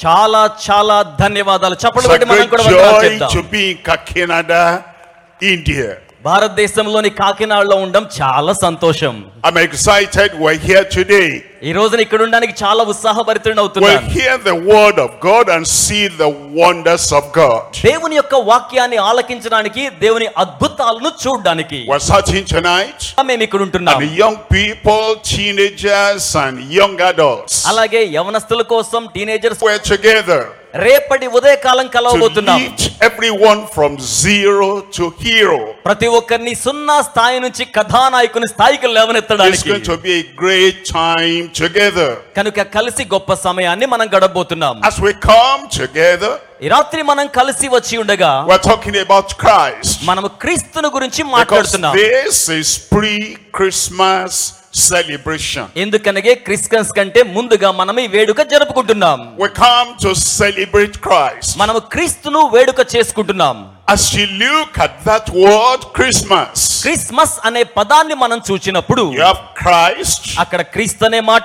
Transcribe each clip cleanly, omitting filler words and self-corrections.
చాలా చాలా ధన్యవాదాలు. చప్పట్లు కొట్టి మనం కూడా joy వందనాలు to be in Kakinada, India. భారతదేశంలోని కాకినాడలో ఉండడం చాలా సంతోషం. I'm excited we're here today. ఈ రోజున ఇక్కడ ఉండడానికి చాలా ఉత్సాహభరితుడిని We'll అవుతున్నాను. hear the word of God and see the wonders of God. దేవుని యొక్క వాక్యాన్ని ఆలకించడానికి, దేవుని అద్భుతాలను చూడడానికి We're starting tonight. మేము ఇక్కడ ఉంటున్నాం. And young people, teenagers and young adults, అలాగే యవనస్తుల కోసం, టీనేజర్స్ we're together రేపటి ఉదయకాలం to కలవబోతున్నాం. lift everyone from zero to hero. ప్రతి ఒక్కరిని సున్నా స్థాయి నుంచి కథానాయకుని స్థాయికి It's లేవనెత్తడానికి. going to be a great time together. కనుక కలిసి గొప్ప సమయాన్ని మనం గడపబోతున్నాం. As we come together, ఈ రాత్రి మనం కలిసి వచ్చి ఉండగా we're talking about Christ. మనము క్రీస్తుని గురించి Because మాట్లాడుతున్నాం. this is pre-Christmas celebration. ఎందుకనగా క్రిస్మస్ కంటే ముందుగా మనం ఈ వేడుక జరుపుకుంటున్నాం. We come to celebrate Christ. మనము క్రీస్తును వేడుక చేసుకుంటున్నాం. As you look at that word Christmas, Christmas అనే పదాన్ని మనం చూచినప్పుడు you have Christ, అక్కడ క్రీస్తు అనే మాట,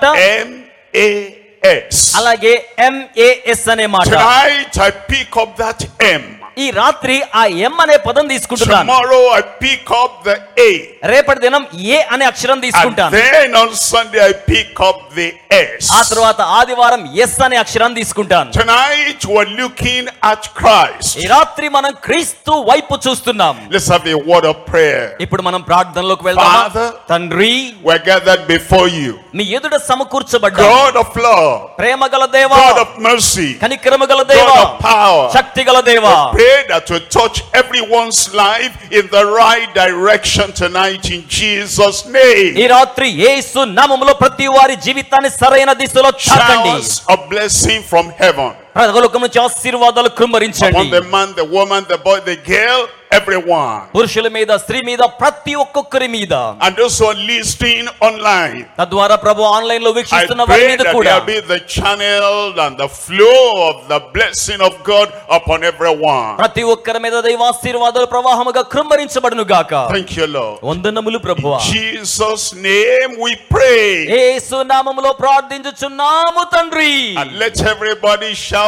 M-A-S. అలాగే MAS అనే మాట. Tonight I pick up that M. ఈ రాత్రి ఆ ఎం అనే పదం తీసుకుంటున్నాను. Tomorrow I pick up the A. రేపటి దినం ఏ అనే అక్షరం And తీసుకుంటాను. then on Sunday I pick up the S. ఆ తర్వాత ఆదివారం ఎస్ అనే అక్షరాన్ని తీసుకుంటాను. Tonight we're looking at Christ. ఈ రాత్రి మనం క్రీస్తు వైపు చూస్తున్నాం. Let's have a word of prayer. ఇప్పుడు మనం ప్రార్థనలోకి వెళ్దాం. Father, తండ్రి, we're gathered before you. నీ ఎదుట సమకూర్చబడ్డా God of love, ప్రేమగల దేవా, God of mercy, కనికరమగల దేవా, God of power. శక్తిగల దేవా, Pray that you touch everyone's life in the right direction tonight in Jesus' ఈ name. రాత్రి యేసు నామములో ప్రతి వారి జీవితాన్ని సరైన దిశలో తాకండి. Showers of blessing from heaven పరలోకం నుంచి ఆశీర్వాదాలు కృమ్మరించండి. upon the man, the woman, the boy, the girl, everyone. పురుషుల మీద, స్త్రీ మీద, ప్రతి ఒక్కొక్కరి మీద, And those who are listening online, తద్వారా ప్రభు ఆన్లైన్ లో I వీక్షిస్తున్న వారి pray మీద that కూడా there be the channel and the flow of the blessing of God upon everyone. ప్రతి ఒక్కరి మీద దైవాశీర్వాదాలు ప్రవాహముగా కృమ్మరించబడును గాక. Thank you, Lord. వందనములు ప్రభువా. In Jesus' name we pray. యేసు నామములో ప్రార్థించుచున్నాము తండ్రి. And let everybody shout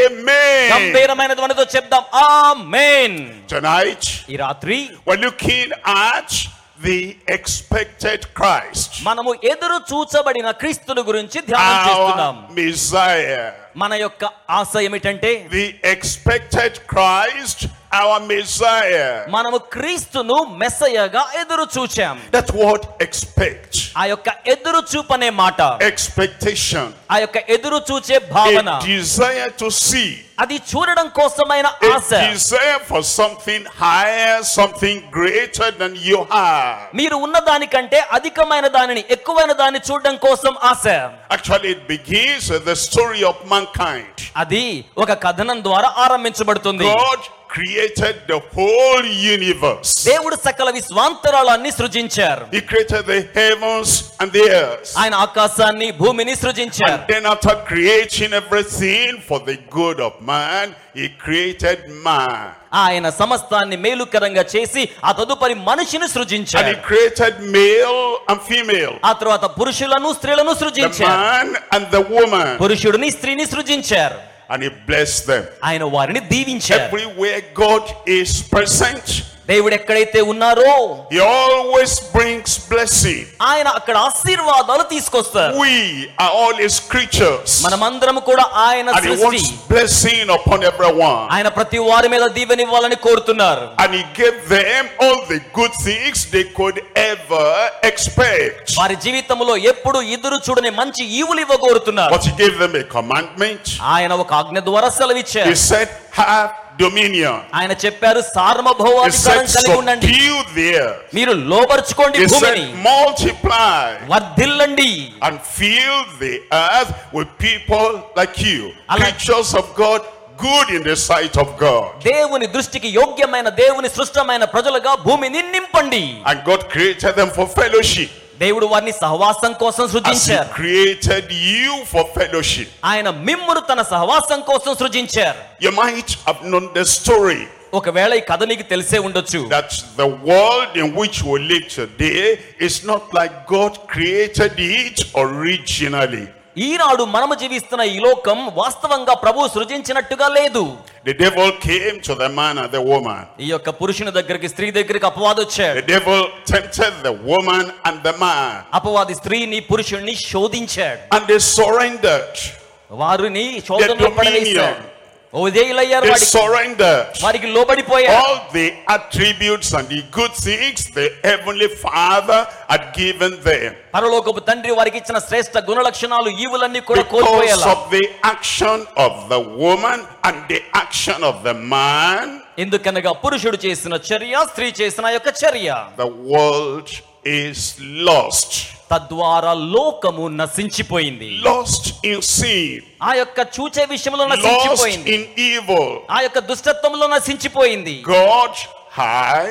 amen. గంభీరమైన ధ్వనితో చెప్దాం ఆమేన్. Tonight ఈ రాత్రి we're looking at the expected Christ, మనము ఎదురు చూచబడిన క్రీస్తుని గురించి ధ్యానం చేస్తున్నాం. our Messiah. మన యొక్క ఆశ ఏమిటంటే The expected Christ, our Messiah. మనము క్రీస్తును మెస్సయగా ఎదురు చూచాం. That word expect, ఆ యొక్క ఎదురు చూపనే మాట, expectation, ఆ యొక్క ఎదురు చూచే భావన, a desire to see, అది చూడడం కోసమైన a Asha, desire for something higher, something greater than you have. మీరు ఉన్న దానికంటే అధికమైన దానిని, ఎక్కువైన దాన్ని చూడడం కోసం ఆశ. Actually, it begins with the story of mankind. అది ఒక కథనం ద్వారా ఆరంభించబడుతుంది. God created the whole universe. దేవుడు సకల విశ్వాంతరాళాన్ని సృజించారు. He created the heavens and the earth. ఆయన ఆకాశాన్ని, భూమిని సృజించారు. And then after creating everything for the good of man, he created man. ఆయన సమస్తాన్ని మేలుకరంగా చేసి ఆ తదుపరి మనిషిని And he సృజించారు. created male and female. ఆ తర్వాత పురుషులను, స్త్రీలను The సృజించారు. man and the woman. పురుషుడిని, స్త్రీని సృజించారు. And he blessed them. ఆయన వారిని దీవించారు. Everywhere God is present, దేవుడు ఎక్కడైతే ఉన్నారో he always brings blessing. ఆయన అక్కడ ఆశీర్వాదాలు తీసుకొస్తారు. We are all his creatures. మనమందరం కూడా ఆయన And he సృష్టి. wants blessing upon everyone. ఆయన ప్రతి వారి మీద దీవెనివ్వాలని కోరుతున్నారు. And he gave them all the good things they could ever expect. వారి జీవితంలో ఎప్పుడు ఎదురు చూడని మంచి ఈవులు ఇవ్వగోరుతున్నారు. But he gave them a commandment. ఆయన ఒక ఆజ్ఞ ద్వారా సెలవిచ్చారు. He said, have dominion. ఆయన చెప్పారు, He సార్వభౌమాధికారం said, కలిగి ఉండండి. subdue the earth. మీరు లోబర్చుకోండి He భూమిని, said, multiply వర్ధిల్లండి, and fill the earth with people like you, creatures of God, good in the sight of God. దేవుని దృష్టికి యోగ్యమైన, దేవుని సృష్టమైన ప్రజలుగా భూమిని నింపండి. And God created them for fellowship. దేవుడు వారిని సహవాసం కోసం As he సృజించారు. created you for fellowship. ఆయన మిమ్మును తన సహవాసం కోసం సృజించారు. You might have known the story ఒకవేళ ఈ కథ నీకు తెలిసే ఉండొచ్చు. that the world in which we live today is not like God created it originally. ఈనాడు మనము జీవిస్తున్న ఈ లోకం వాస్తవంగా ప్రభువు సృజించినట్టుగా లేదు. The devil came to the man and the woman. ఈ యొక్క పురుషుని దగ్గరికి, స్త్రీ దగ్గరికి అపవాది వచ్చాడు. The devil tempted the woman and the man. అపవాది స్త్రీని పురుషుణ్ణి శోధించాడు. And they surrendered. వారిని శోధనలో పడవేశాడు. They surrendered వారికి లోబడిపోయారు. all the attributes and the good things the heavenly Father had given them. పరలోకపు తండ్రి వారికి ఇచ్చిన శ్రేష్ఠ గుణ లక్షణాలు ఈవులన్నీ కూడా కోల్పోయారు. Because of the action of the woman and the action of the man, ఎందుకనగా పురుషుడు చేసిన చర్య, స్త్రీ చేసిన యొక్క చర్య, the world is lost. తద్వారా లోకము నశించిపోయింది. Lost in sin. ఆ యొక్క చూచే విషయంలో Lost నశించిపోయింది. in evil. ఆ యొక్క దుష్టత్వంలో నశించిపోయింది. God high,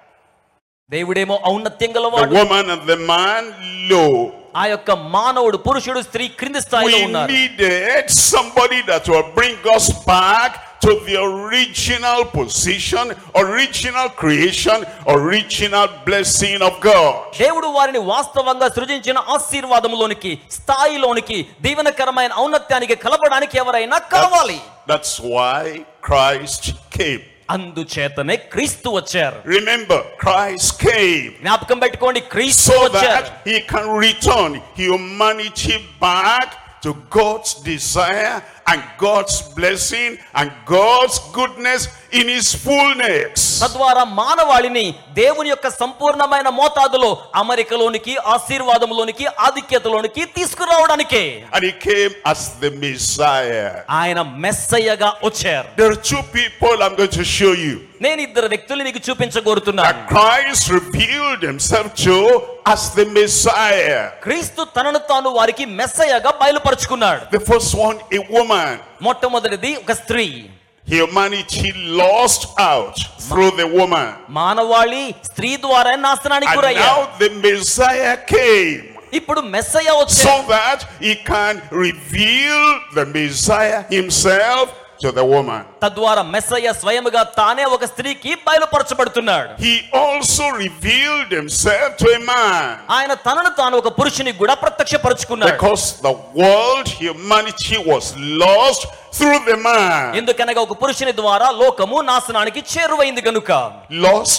దేవుడేమో ఔన్నత్యం the గలవాడు, woman and the man low. ఆ యొక్క మానవుడు, పురుషుడు, స్త్రీ క్రింది స్థాయిలో We ఉన్నారు. needed somebody that will bring us back to the original position, original creation, original blessing of God. దేవుడు వారిని వాస్తవంగా సృజించిన ఆశీర్వాదములోనికి, స్థాయిలోనికి, దీవెనకరమైన ఔన్నత్యానికి కలపడానికి ఎవరైనా కావాలి. That's why Christ came. అందుచేతనే క్రీస్తు వచ్చారు. Remember, Christ came జ్ఞాపకం పెట్టుకోండి, క్రీస్తు so వచ్చారు. that he can return humanity back to God's desire and God's blessing and God's goodness in his fullness. తద్వారా మానవాళిని దేవుని యొక్క సంపూర్ణమైన మోతాదులో అమరికలోనికి, ఆశీర్వాదములోనికి, ఆధిక్యతలోనికి తీసుకురావడానికే. And he came as the Messiah. ఆయన మెస్సయ్యగా వచ్చారు. There are two people I'm going to show you నేను ఇద్దరు వ్యక్తులు నీకు చూపించగోరుతున్నాను. that Christ revealed himself to as the Messiah. క్రీస్తు తనను తాను వారికి మెస్సయ్యగా బయలుపరుచుకున్నాడు. The first one, a woman. మొట్టమొదటిది ఒక స్త్రీ. Humanity lost out through the woman. మానవాళి స్త్రీ ద్వారా నాశనానికి And గురయ్యారు. now the Messiah came ఇప్పుడు మెస్సయ్య so వచ్చాడు that he can reveal the Messiah himself to the woman. తద్వారా మెస్సయ్య స్వయముగా తానే ఒక స్త్రీకి బయలుపరచబడుతున్నాడు. He also revealed himself to a man. ఆయన తనను తాను ఒక పురుషునికి కూడా ప్రత్యక్షపరచుకున్నాడు. Because the world, humanity was lost through the man. ఎందుకనగా ఒక పురుషుని ద్వారా లోకము నాశనానికి చేరువైంది గనుక. Lost,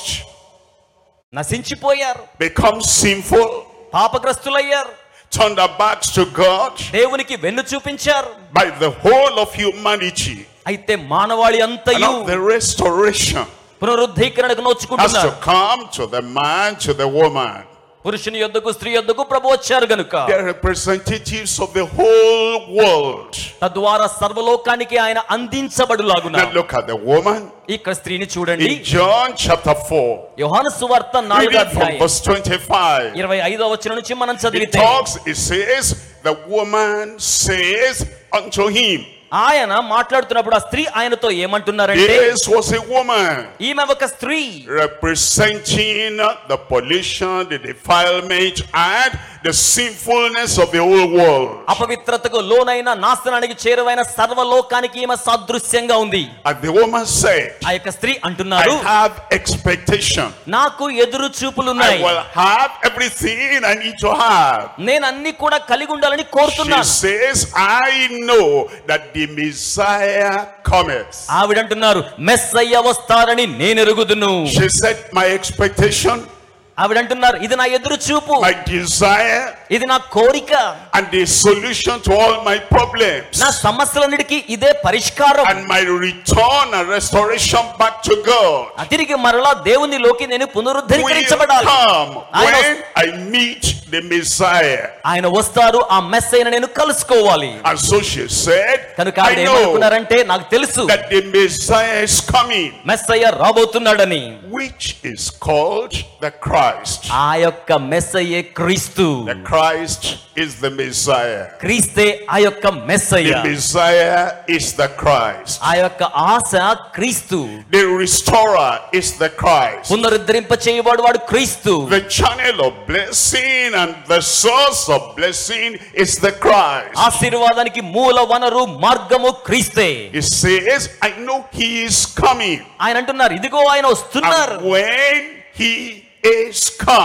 నశించిపోయారు, become sinful, పాపగ్రస్తులయ్యారు, turned their backs to God. దేవునికి వెన్ను చూపించారు. By the whole of humanity. అయితే మానవాళి And అంతయు now the restoration పునరుద్ధీకరణకు has నోచుకుంటున్నారు. to come to the man, to the woman. పురుషుని యొద్దకు, స్త్రీ యొద్దకు ప్రభు వచ్చారు గనుక They are representatives of the whole world. తద్వారా సర్వలోకానికి ఆయన అందించబడులాగున. Now look at the woman ఇక్కడ స్త్రీని చూడండి. in John chapter 4. యోహాను సువార్త 4వ Reading from అధ్యాయం verse 25. 25వ వచనం నుంచి మనం It చదివితే talks, it says, the woman says unto him. ఆయన మాట్లాడుతున్నప్పుడు ఆ స్త్రీ ఆయనతో ఏమంటున్నారంటే, This was a woman ఈమె ఒక స్త్రీ representing the pollution, the defilement, and the sinfulness of the whole world. అపవిత్రతకు లోనైన నాశనానికి చేరువైన సర్వలోకానికి ఈమె సాదృశ్యంగా ఉంది. And the woman said, ఆ యొక్క స్త్రీ అంటున్నారు, I have expectation. నాకు ఎదురు I చూపులున్నాయి, will have everything I need to have. నేను అన్ని కూడా కలిగి ఉండాలని She కోరుతున్నాను. says, I know that the Messiah cometh. ఆవిడంటున్నారు, Messiah వస్తారని నేను ఎరుగుదును. She said, my expectation, ఆవిడంటున్నారు, ఇది నా ఎదురు చూపు, my desire, ఇది నా కోరిక, and the solution to all my problems, నా సమస్యలన్నిటికీ ఇదే పరిష్కారం. and my return and restoration back to God తిరిగి మరలా దేవునిలోకి నేను will పునరుద్ధరించబడాలి. come ఆయన when I meet the Messiah. ఆయన వస్తారు, ఆ మెస్సయ్యను నేను కలుసుకోవాలి. And so she said, కనుక I ఆవిడ know ఏమనుకున్నారంటే, నాకు తెలుసు that the Messiah is coming, Messiah రాబోతున్నాడని. which is called the Christ. ఆ యొక్క మెస్సయ్యే క్రీస్తు. The Christ is the Messiah. క్రీస్తే ఆ యొక్క Messiah. The Messiah is the Christ. ఆ యొక్క ఆశ క్రీస్తు. The restorer is the Christ. పునరుద్ధరింప చేయబడు వాడు క్రీస్తు. The channel of blessing and the source of blessing is the Christ. ఆశీర్వాదానికి మూల వనరు, మార్గము క్రీస్తే. It says, I know he is coming. ఆయన అంటున్నారు, ఇదిగో ఆయన వస్తున్నారు. And when he is come,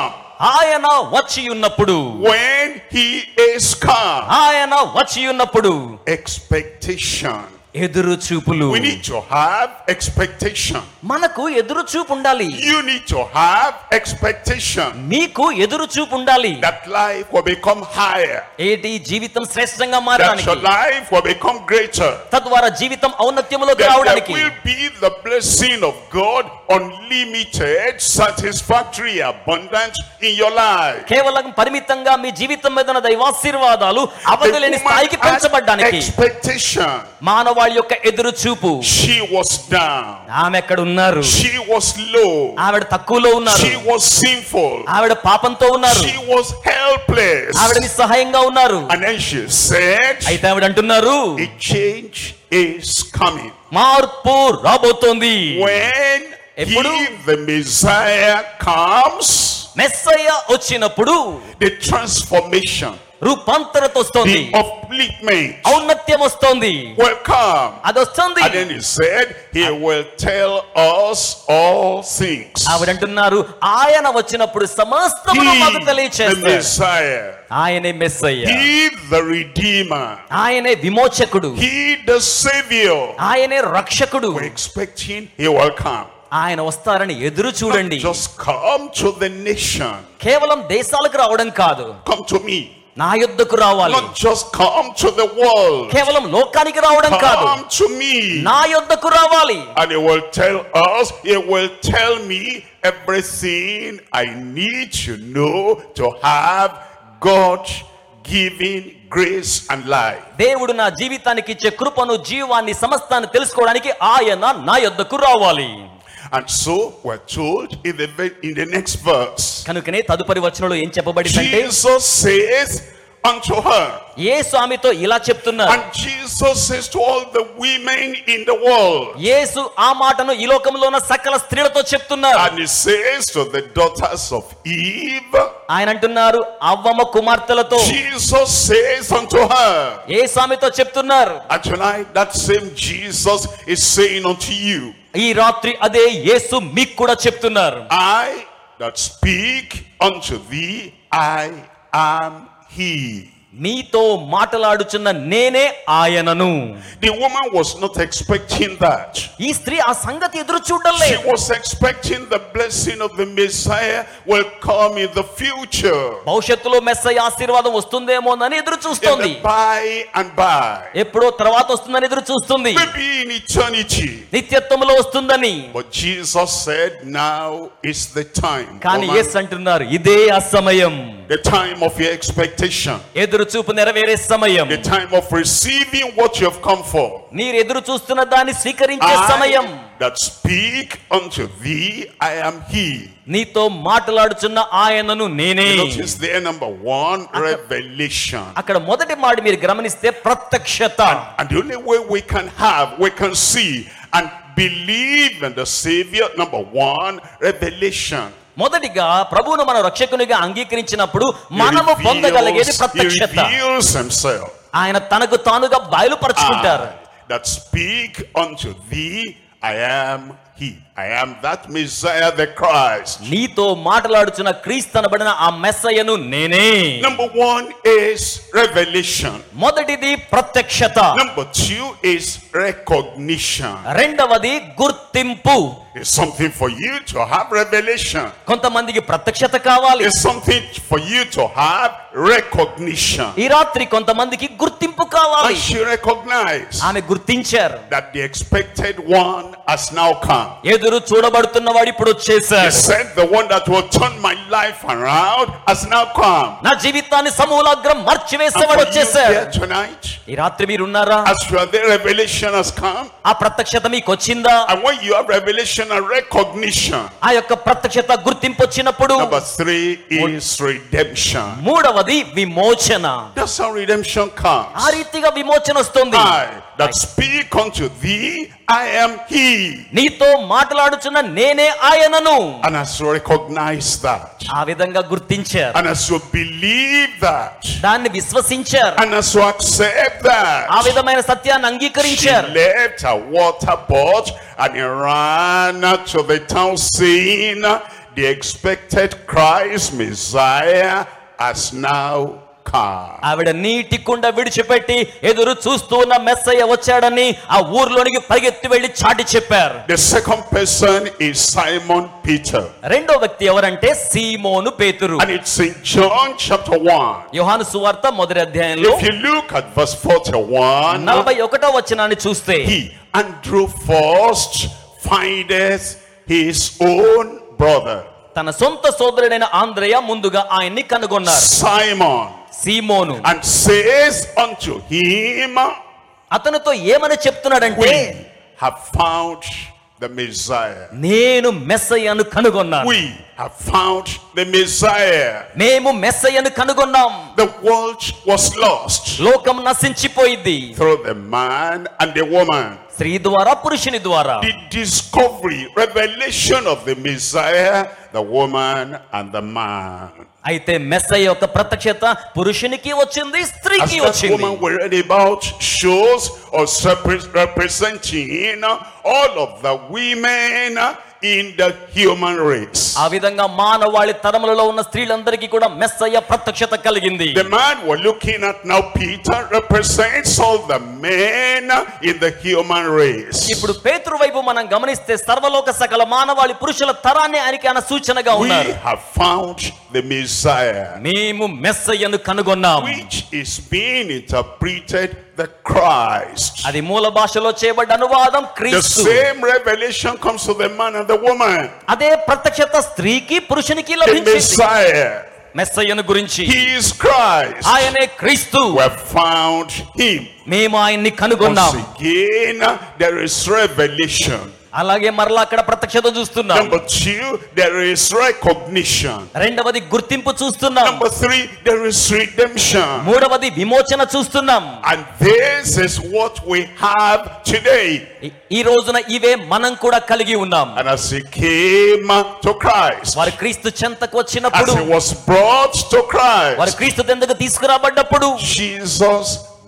ఆయన వచ్చి ఉన్నప్పుడు, when he is come, ఆయన వచ్చి ఉన్నప్పుడు expectation. ఎదురు చూపులు. We need to have expectation. మనకు ఎదురు చూపు ఉండాలి. You need to have expectation మీకు ఎదురు చూపు ఉండాలి. that life will become higher, ఏటి జీవితం శ్రేష్టంగా that మారడానికి, your life will become greater, తద్వారా జీవితం ఔన్నత్యములోకి that there రావడానికి, will be the blessing of God, unlimited, satisfactory, abundance in your life. కేవలం పరిమితంగా మీ జీవితం మీద ఉన్న దైవాశీర్వాదాలు అవధులేని The woman స్థాయికి had పెంచబడ్డానికి expectation. మానవాళి యొక్క ఎదురు చూపు. She was down, ఆమె ఎక్కడ ఉన్నారు? she was low, ఆవిడ తక్కువలో ఉన్నారు. she was sinful, ఆవిడ పాపంతో ఉన్నారు. she was helpless. ఆవిడ నిస్సహాయంగా ఉన్నారు. And then she said, అయితే ఆవిడ అంటున్నారు, a change is coming. మార్పు రాబోతోంది. When ఎప్పుడు? he, the Messiah, comes, Messiah వచ్చినప్పుడు the transformation, రూపాంతరత వస్తోంది, the upliftment ఔన్నత్యం వస్తోంది, will come. అది వస్తుంది. And then he said, he will tell us all things. ఆవిడ అంటున్నారు, ఆయన వచ్చినప్పుడు సమస్తమును మాకు He, the తెలియచేస్తాడు. Messiah, ఆయనే మెస్సయ్య, he, the Redeemer, ఆయనే విమోచకుడు, he, the Savior. ఆయనే రక్షకుడు. We're expecting he will come. ఆయన వస్తారని ఎదురు చూడండి. Not just come to the nation. కేవలం దేశాలకు రావడం కాదు, Come to me. నా యొద్దకు రావాలి. Not just come to the world. కేవలం లోకానికి రావడం కాదు, Come to me. నా యొద్దకు రావాలి. And he will tell us, he will tell me everything I need to know to have God giving grace and life. దేవుడు నా జీవితానికి ఇచ్చే కృపను, జీవాన్ని, సమస్తాన్ని తెలుసుకోవడానికి ఆయన నా యొద్దకు రావాలి. And so we're told in the next verse, కనుకనే తదుపరి వచనంలో ఏం చెప్పబడిందంటే, Jesus says unto her, యేసు ఆమెతో ఇలా చెప్తున్నారు. and Jesus says to all the women in the world, యేసు ఆ మాటను ఈ లోకంలో ఉన్న సకల స్త్రీలతో చెప్తున్నారు. and he says to the daughters of Eve, ఆయన అంటున్నారు అవ్వమ్మ కుమార్తెలతో. Jesus says unto her. యేసు ఆమెతో చెప్తున్నారు. And tonight that same Jesus is saying unto you, ఈ రాత్రి అదే యేసు మీకు కూడా చెప్తున్నారు. I that speak unto thee, I am he. మీతో మాటలాడుచున్న నేనే ఆయనను. The woman was not expecting that. ఈ స్త్రీ ఆ సంగతి ఎదురు చూడడం She లేదు. was expecting the blessing of the Messiah will come in the future, భవిష్యత్తులో మెస్సయ్య ఆశీర్వాదం వస్తుందేమోనని ఎదురు in చూస్తోంది. the by and by, ఎప్పుడో తర్వాత వస్తుందని ఎదురు చూస్తుంది, maybe in eternity. నిత్యత్వంలో వస్తుందని. But Jesus said, now is the time, కానీ woman, యేసు అంటున్నారు ఇదే ఆ సమయం, the time of your expectation, ఎదురు చూపు నెరవేరే సమయం, the time of receiving what you have come for. మీరు ఎదురు చూస్తున్న దాన్ని స్వీకరించే సమయం. I that speak unto thee, I am he. నీతో మాట్లాడుచున్న ఆయనను నేనే. Notice there, number one, revelation. అక్కడ మొదటి మాట మీరు గమనిస్తే ప్రత్యక్షత. And the only way we can see and believe in the Savior, number one, revelation. మొదటిగా ప్రభువును మనం రక్షకునిగా అంగీకరించినప్పుడు మనము పొందగలిగేది He ప్రత్యక్షత. reveals himself. ఆయన తనకు తానుగా బయలుపరుచుకుంటారు. I that speak unto thee, I am he. I am that Messiah, the Christ. నీతో మాట్లాడుచున్న క్రీస్తు అనబడిన ఆ మెస్సయ్యను నేనే. Number one is revelation. మొదటిది ప్రత్యక్షత. Number two is recognition. రెండవది గుర్తింపు. It's something for you to have revelation. కొంతమందికి ప్రత్యక్షత కావాలి. It's something for you to have recognition. ఈ రాత్రి కొంతమందికి గుర్తింపు కావాలి. And she recognized ఆమె గుర్తించారు that the expected one has now come. ఎదురు చూడబడుతున్న వాడు ఇప్పుడు He వచ్చేసాడు. said the one that will turn my life around has now come. నా జీవితాన్ని సమూలాగ్రం And మార్చివేసేవాడు for you వచ్చేసాడు. here tonight, ఈ రాత్రి మీరు ఉన్నారా? as you are there, revelation has come. ఆ ప్రత్యక్షత మీకు వచ్చిందా? And when you have revelation and recognition, ఆ యొక్క ప్రత్యక్షత గుర్తింపు వచ్చినప్పుడు number three is redemption. మూడవది విమోచన. That's how redemption comes. ఆ రీతిగా విమోచన వస్తుంది. I that speak unto thee, I am he. నీతో మాట్లాడుచున్న నేనే ఆయనను. And as you recognize that, ఆ విధంగా గుర్తించారు, and as you believe that, దాన్ని విశ్వసించారు, and as you accept ఆ that, విధమైన సత్యాన్ని she అంగీకరించారు. left her water pot and he ran to the town saying, the expected Christ Messiah has now come. ఆవిడ నీటి కుండ విడిచిపెట్టి ఎదురు చూస్తూ ఉన్న మెస్సయ్య వచ్చాడని ఆ ఊర్లోనికి పరిగెత్తి వెళ్లి చాటి చెప్పారు. The second person is Simon Peter. రెండో వ్యక్తి ఎవరంటే సీమోను పేతురు. And it's in John chapter 1. యోహాను సువార్త మొదటి అధ్యాయంలో If you look at verse 41, 41వ వచనాన్ని చూస్తే, he, Andrew, first findeth his own brother. తన సొంత సోదరుడైన ఆంద్రయ ముందుగా ఆయన్ని కనుగొన్నారు. Simon. Simon. And says unto him, అతనితో ఏమని చెప్తున్నాడంటే, we have found the Messiah. నేను మెస్సయ్యను కనుగొన్నాను. We have found the Messiah. మేము మెస్సయ్యను కనుగొన్నాం. The world was lost లోకం నశించిపోయింది through the man and the woman. స్త్రీ ద్వారా పురుషుని ద్వారా. The discovery, revelation of the Messiah, the woman and the man. అయితే మెస్సయ్య యొక్క ప్రత్యక్షత పురుషునికి వచ్చింది, As స్త్రీకి that వచ్చింది. woman we read about shows us representing all of the women in the human race. ఆ విధంగా మానవాళి తరములలో ఉన్న స్త్రీలందరికీ కూడా మెస్సయ్య ప్రత్యక్షత కలిగింది. The man we're looking at now, Peter, represents all the men in the human race. ఇప్పుడు పేతురు వైపు మనం గమనిస్తే సర్వలోక సకల మానవాళి పురుషుల తరాన్ని ఆయనకి ఆయన సూచనగా We ఉన్నారు. have found the Messiah, మేము మెస్సయ్యను కనుగొన్నాం. which is being interpreted the Christ. అది మూల భాషలో చేయబడ్డ అనువాదం The క్రీస్తు. same revelation comes to the man and the woman. అదే ప్రత్యక్షత స్త్రీకి పురుషునికి The లభించింది. Messiah, మెస్సయ్యను గురించి. he is Christ. ఆయనే క్రీస్తు. We have found him. మేము ఆయన్ని కనుగొన్నాం. Once again, there is revelation. అలాగే మరలా అక్కడ ప్రత్యక్షత చూస్తున్నాం. Number 2, there is recognition. రెండవది గుర్తింపు చూస్తున్నాం. Number 3, there is redemption. మూడవది విమోచన చూస్తున్నాం. And this is what we have today. ఈ రోజున ఇవే మనం కూడా కలిగి ఉన్నాం. And as he came to Christ, వారు క్రీస్తు చెంతకు as వచ్చినప్పుడు, he was brought to వారు Christ, క్రీస్తు చెంతకు తీసుకురాబడ్డప్పుడు Jesus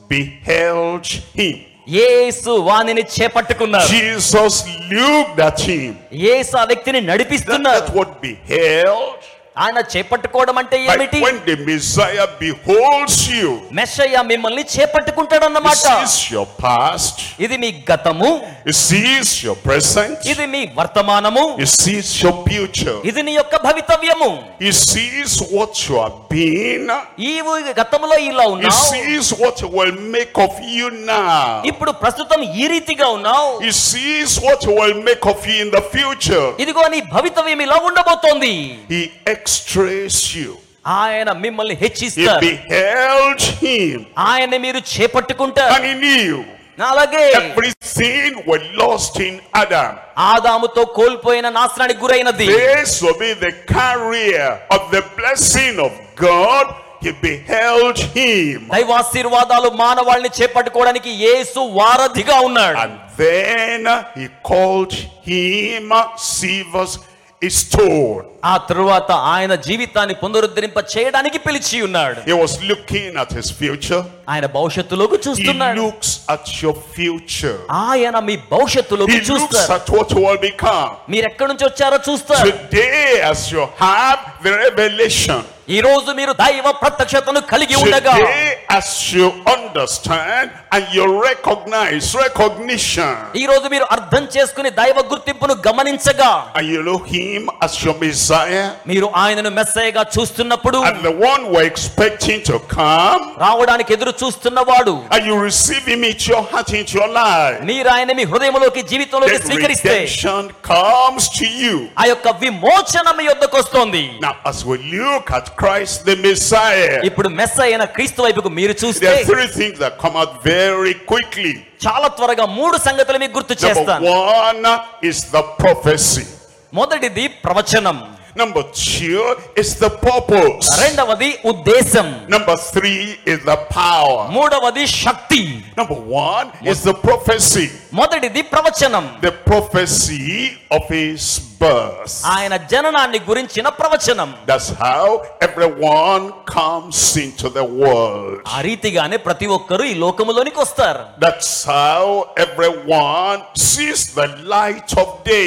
beheld him. యేసు వానిని చేపట్టుకున్నారు. Jesus looked at him. యేసు ఆ వ్యక్తిని నడిపిస్తున్నారు. That what beheld. ఆయన చేపట్టుకోవడం అంటే Like ఏమిటి? when the Messiah beholds you, Messiah మిమ్మల్ని చేపట్టుకుంటాడు he అన్నమాట. sees your past, ఇది మీ గతము, he sees your present, ఇది మీ వర్తమానము, he sees your future, ఇది నీ యొక్క భవితవ్యము. he sees what you have been, ఈ గతములో ఇలా he ఉన్నావు, sees what will make of you now, ఇప్పుడు ప్రస్తుతం ఈ రీతిగా ఉన్నావు, he sees what will make of you in the future. ఇదిగో నీ భవితవ్యం ఇలా ఉండబోతోంది. He x-rays you. ఆయన మిమ్మల్ని He హెచ్చిస్తారు. beheld him ఆయన మీరు చేపట్టుకుంటారు. and he knew అలాగే everything was lost in Adam. ఆదాముతో కోల్పోయిన నాశనానికి గురైనది. This will be the carrier of the blessing of God. He beheld him. దైవాశీర్వాదాలు మానవాళిని చేపట్టుకోవడానికి యేసు వారధిగా ఉన్నాడు. And then he called him Cephas, a stone. ఆ తరువాత ఆయన జీవితాన్ని పునరుద్ధరింప చేయడానికి పిలిచి ఉన్నాడు. He was looking at his future. ఆయన భవిష్యత్తులోకి He చూస్తున్నాడు. looks at your future. ఆయన మీ భవిష్యత్తులోకి He looks చూస్తారు. at what you will become. మీరు ఎక్కడి నుంచి వచ్చారో చూస్తారు. Today, as you have the revelation, ఈ రోజు మీరు దైవ ప్రత్యక్షతను కలిగి ఉండగా, today as you understand and you recognize recognition, ఈ రోజు మీరు అర్థం చేసుకుని దైవ గుర్తింపును గమనించగా, and you know him as your Messiah, మీరు ఆయనను మెస్సయ్యగా చూస్తున్నప్పుడు, and the one we're expecting to come, రావడానికి ఎదురు చూస్తున్నవాడు, and you receive him into your heart, into your life, మీరు ఆయన మీ హృదయంలోకి జీవితంలోకి then స్వీకరిస్తే redemption comes to you. ఆ యొక్క విమోచన మీ యొద్దకు వస్తోంది. Now as we look at Christ the Messiah, ఇప్పుడు మెస్సయ్య అయిన క్రీస్తు వైపుకు మీరు చూస్తే there are 3 things that come out very quickly. చాలా త్వరగా 3 సంగతులు మీకు గుర్తు Number చేస్తాను. 1 is the prophecy. మొదటిది ప్రవచనం. Number 2 is the purpose. రెండవది ఉద్దేశం. Number 3 is the power. మూడవది శక్తి. Number 1 is the prophecy. మొదటిది ప్రవచనం. The prophecy of his birth. ఆయన జననాన్ని గురించిన ప్రవచనం. That's how everyone comes into the world. ఆ రీతిగానే ప్రతి ఒక్కరు ఈ లోకములోనికి వస్తారు. That's how everyone sees the light of day.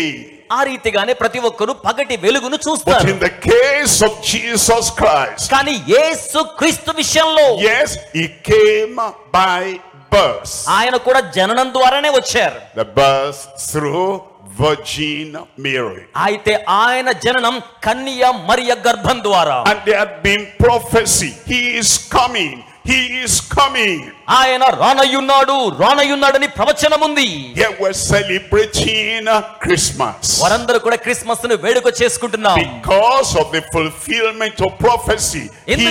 ఆ రీతిగానే ప్రతి ఒక్కరు పగటి వెలుగును But చూస్తారు. in the case of Jesus Christ, కానీ యేసు క్రీస్తు విషయంలో yes, he came by birth. ఆయన కూడా జననం ద్వారానే వచ్చారు. The birth through Virgin Mary. అయితే ఆయన జననం కన్య మరియ గర్భం ద్వారా. And there had been prophecy. He is coming. He is coming. ఆయన రానయ్యున్నాడని ప్రవచనం ఉంది. Here we're celebrating Christmas. వారందరూ కూడా క్రిస్మస్ ను వేడుక చేసుకుంటున్నాం. Because of the fulfillment of prophecy, he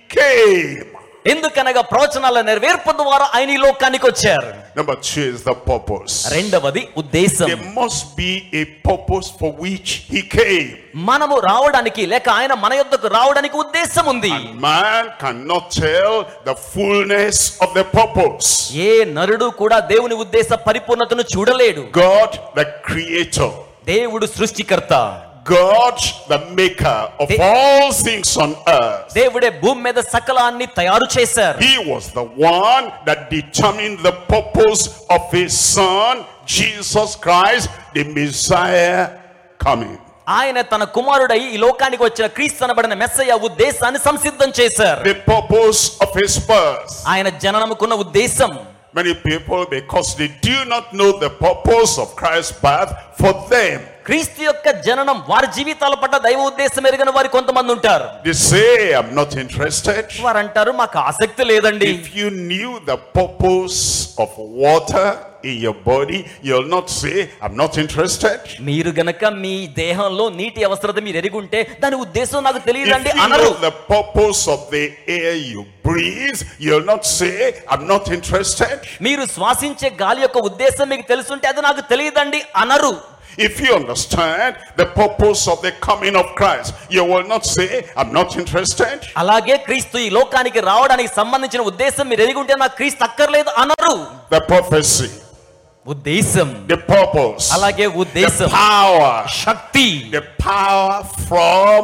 came. ఎందుకనగా ప్రవచనాల నెరవేర్పు ద్వారా ఆయన ఈ లోకానికి వచ్చారు. Number 2 is the purpose. రెండవది ఉద్దేశం. There must be a purpose for which he came. మనము రావడానికి లేక ఆయన మన యొద్దకు రావడానికి ఉద్దేశం ఉంది. Man cannot tell the fullness of the purpose. ఏ నరుడు కూడా దేవుని ఉద్దేశ పరిపూర్ణతను చూడలేడు. God the creator, దేవుడు సృష్టికర్త, God the maker of all things on earth. దేవుడే భూమి మీద సకలాన్ని తయారు చేశారు. He was the one that determined the purpose of his son Jesus Christ, the Messiah coming. ఆయన తన కుమారుడై ఈ లోకానికి వచ్చిన క్రీస్తు అనబడిన మెస్సయ్య ఉద్దేశాన్ని సంసిద్ధం చేశారు. The purpose of his birth. ఆయన జననముకున్న ఉద్దేశం. Many people, because they do not know the purpose of Christ's birth, for them క్రీస్తు యొక్క జననం వారి జీవితాల పట్ల దైవ ఉద్దేశం ఎరిగిన వారు కొంతమంది ఉంటారు. they say, I'm not interested. వారు అంటారు మాకు ఆసక్తి లేదండి. If you knew the purpose of water in your body, you'll not say, I'm not interested. మీరు గనక మీ దేహంలో నీటి అవసరత మీరు ఎరిగుంటే దాని ఉద్దేశం నాకు తెలియదండి If you అనరు. know the purpose of the air you breathe, you'll not say, I'm not interested. మీరు శ్వాసించే గాలి యొక్క ఉద్దేశం మీకు తెలుసుంటే అది నాకు తెలియదండి అనరు. If you understand the purpose of the coming of Christ, you will not say, I'm not interested. అలాగే క్రీస్తు ఈ లోకానికి రావడానికి సంబంధించిన ఉద్దేశం మీరు ఎరిగుంటే నాకు క్రీస్తు అక్కర్లేదు అనరు. The prophecy, ఉద్దేశం, the purpose, అలాగే the ఉద్దేశం, power, Shakti, the power from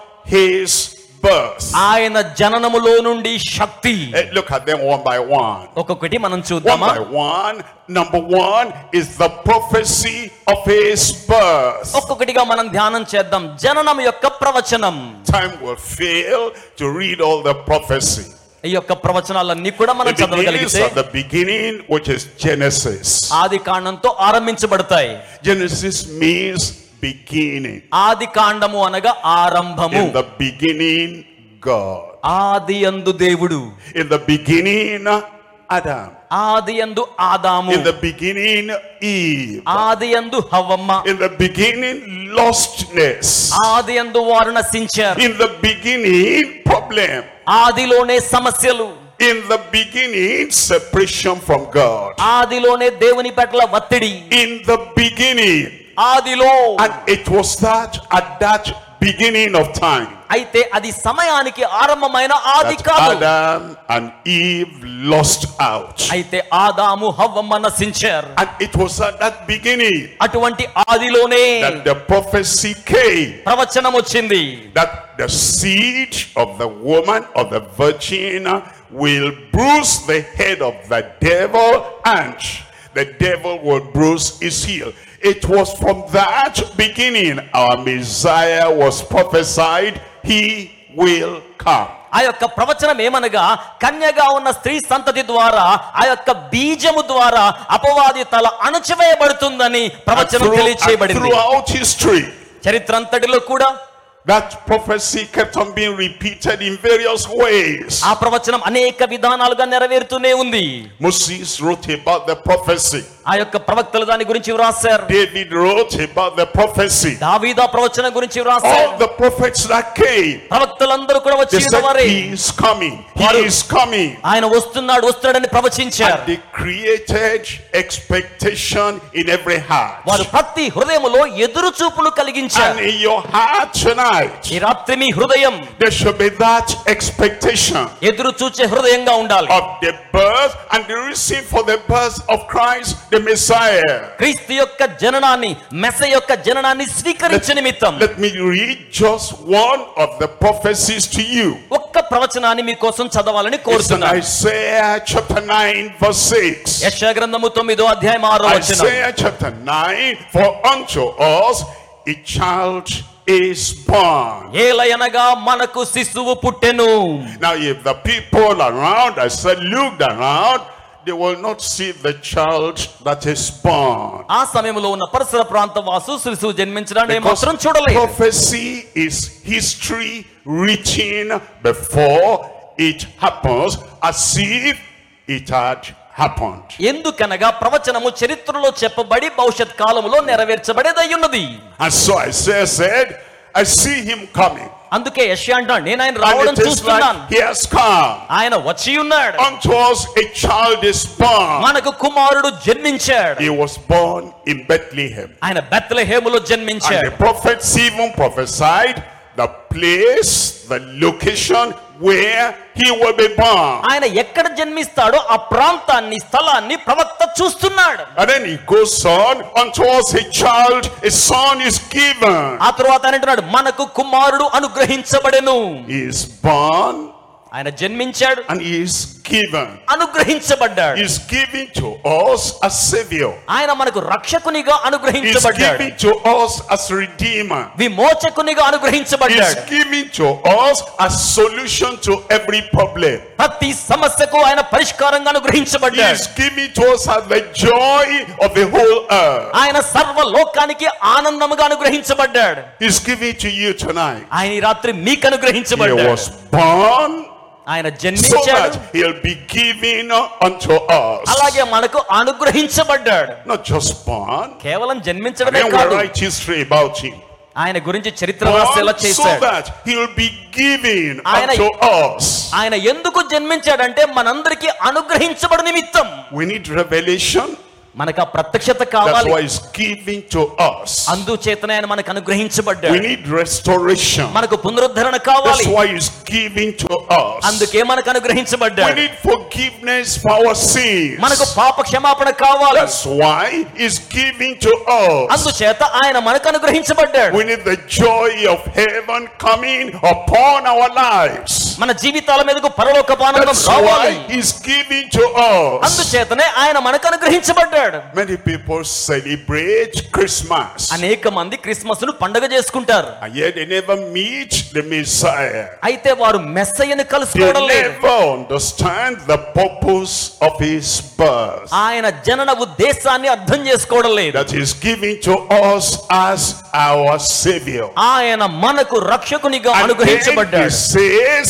his birth. ఆయన జననములో నుండి శక్తి. Look at them one by one. ఒక్కొక్కటి మనం One చూద్దామా? by one. Number 1 is the prophecy of his birth. ఒక్కొక్కటిగా మనం ధ్యానం చేద్దాం. జననం యొక్క ప్రవచనం. Time will fail to read all the prophecy. ఈ యొక్క ప్రవచనాలన్నీ కూడా మనం It begins చదవగలిగితే at the beginning, which is Genesis. ఆది కాండంతో ఆరంభించబడతాయి. Genesis means beginning. ఆది కాండము అనగా ఆరంభము. In the beginning, God. ఆది యందు దేవుడు. In the beginning, Adam. ఆది యందు ఆదాము. In the beginning, Eve. ఆది యందు హవ్వమ్మ. In the beginning, lostness. ఆది యందు వారు నశించారు. In the beginning, problem. ఆదిలోనే సమస్యలు. In the beginning, separation from God. ఆదిలోనే దేవుని పట్ల ఒత్తిడి. In the beginning. ఆదిలో. And it was that at that beginning of time, అయితే అది సమయానికి ఆరంభమైన ఆది that కాదు. Adam and Eve lost out. అయితే ఆదాము హవ్వమ్మ నశించారు. And it was at that beginning అటువంటి ఆదిలోనే that the prophecy came, ప్రవచనం వచ్చింది. that the seed of the woman, of the virgin, will bruise the head of the devil, and the devil will bruise his heel. It was from that beginning our Messiah was prophesied. He will come. ఆ యొక్క ప్రవచనం ఏమనగా కన్యగా ఉన్న స్త్రీ సంతతి ద్వారా ఆ యొక్క బీజము ద్వారా అపవాది తల అణచివేయబడుతుందని ప్రవచనం తెలియచేయబడింది. Throughout history, చరిత్ర అంతటిలో కూడా that prophecy kept on being repeated in various ways. ఆ ప్రవచనం అనేక విధానాలుగా నెరవేరుతూనే ఉంది. Moses wrote about the prophecy. ఆ యొక్క ప్రవక్తలు దాని గురించి వ్రాసారు. David wrote about the prophecy. దావీదు ఆ ప్రవచనం గురించి వ్రాసారు. All the prophets that came, ప్రవక్తలందరూ కూడా they వచ్చి said he is coming. He is coming. ఆయన వస్తున్నాడని ప్రవచించారు. And they created expectation in every heart. వారు ప్రతి హృదయములో ఎదురు చూపును కలిగించారు. And in your heart tonight, ఈ రాత్రి మీ హృదయం there should be that expectation ఎదురు చూచే హృదయంగా ఉండాలి. of the birth, and the reason for the birth of Christ, the Messiah. క్రీస్తు యొక్క జననాన్ని, మెస్సయ యొక్క జననాన్ని స్వీకరించే నిమిత్తం Let me read just one of the prophecies to you. ఒక్క ప్రవచనాన్ని మీకోసం చదవాలని It's in కోరుతున్నాను. Isaiah chapter 9 verse 6. యెషయా గ్రంథము 9వ అధ్యాయం 6వ వచనం. Isaiah chapter 9, for unto us a child is born. ఏలయనగా మనకు శిశువు పుట్టెను. Now if the people around, I said, looked around, they will not see the child that is born. ఆ సమయంలో ఉన్న పరిసర ప్రాంత వాసు శిశువు జన్మించడాన్ని Because మాత్రం చూడలేదు. prophecy is history written before it happens, as if it had happened. ఎందుకనగా ప్రవచనము చరిత్రలో చెప్పబడి భవిష్యత్ కాలములో నెరవేర్చబడేదయ్యున్నది. And so Isaiah said, I see him coming. అందుకే యెషయా అంటాడు, నేను ఆయన And రావడం it is చూస్తున్నాను. like he has come. ఆయన వచ్చి ఉన్నాడు. Unto us a child is born. మనకు కుమారుడు జన్మించాడు. He was born in Bethlehem. ఆయన బెత్లెహేములో And జన్మించాడు. the prophets even prophesied the place, the location where he will be born. ఆయన ఎక్కడ జన్మిస్తాడో ఆ ప్రాంతాన్ని, స్థలాన్ని ప్రవక్త చూస్తున్నాడు. And then he goes on, unto us a child, a son is given. ఆ తరువాత ఆయన అంటున్నాడు, మనకు కుమారుడు అనుగ్రహించబడెను. He is born ఆయన జన్మించాడు, and he is given. అనుగ్రహించబడ్డాడు. He is given to us as savior. ఆయన మనకు రక్షకునిగా He is అనుగ్రహించబడ్డాడు. given to us as redeemer. విమోచకునిగా He is అనుగ్రహించబడ్డాడు. given to us as solution to every problem. ప్రతి సమస్యకు ఆయన పరిష్కారంగా He అనుగ్రహించబడ్డాడు. is given to us as the joy of the whole earth. ఆయన సర్వ లోకానికి ఆనందముగా అనుగ్రహించబడ్డాడు. He is given to you tonight. ఆయన ఈ రాత్రి మీకు He అనుగ్రహించబడ్డాడు. was born ఆయన so జన్మించాడు, that he'll be given unto us. అలాగే మనకు అనుగ్రహించబడ్డాడు. Not just born. కేవలం జన్మించడమే Then we కాదు, write history about him. ఆయన గురించి చరిత్ర రాసేలా Born so చేశాడు. that he'll be given ఆయన- unto us. ఆయన ఎందుకు జన్మించాడంటే మనందరికీ అనుగ్రహించబడు నిమిత్తం. We need revelation. మనకు ఆ ప్రత్యక్షత That's కావాలి. why he's giving to us. అందుచేతనే ఆయన మనకు We అనుగ్రహించబడ్డాడు. need restoration. మనకు పునరుద్ధరణ కావాలి. That's why he's giving to us. అందుకే మనకు We అనుగ్రహించబడ్డాడు. need forgiveness for our sins. మనకు పాప క్షమాపణ కావాలి. That's why he's giving to us. అందుచేత ఆయన మనకు అనుగ్రహించబడ్డాడు. We need the joy of heaven coming upon our lives. మన జీవితాల మీదకు పరలోకపు ఆనందం That's why రావాలి. he's giving to us. అందుచేతనే ఆయన మనకు అనుగ్రహించబడ్డాడు. Many people celebrate Christmas, అనేక మంది క్రిస్మస్ ను పండుగ చేసుకుంటారు. and yet they never meet the Messiah. అయితే వారు మెస్సయ్యను They కలుసుకోవడం లేదు. never understand the purpose of his birth. ఆయన జనన ఉద్దేశాన్ని అర్థం చేసుకోవడం లేదు. That is giving to us as our savior. ఆయన మనకు రక్షకునిగా And then he అనుగ్రహించబడ్డాడు. says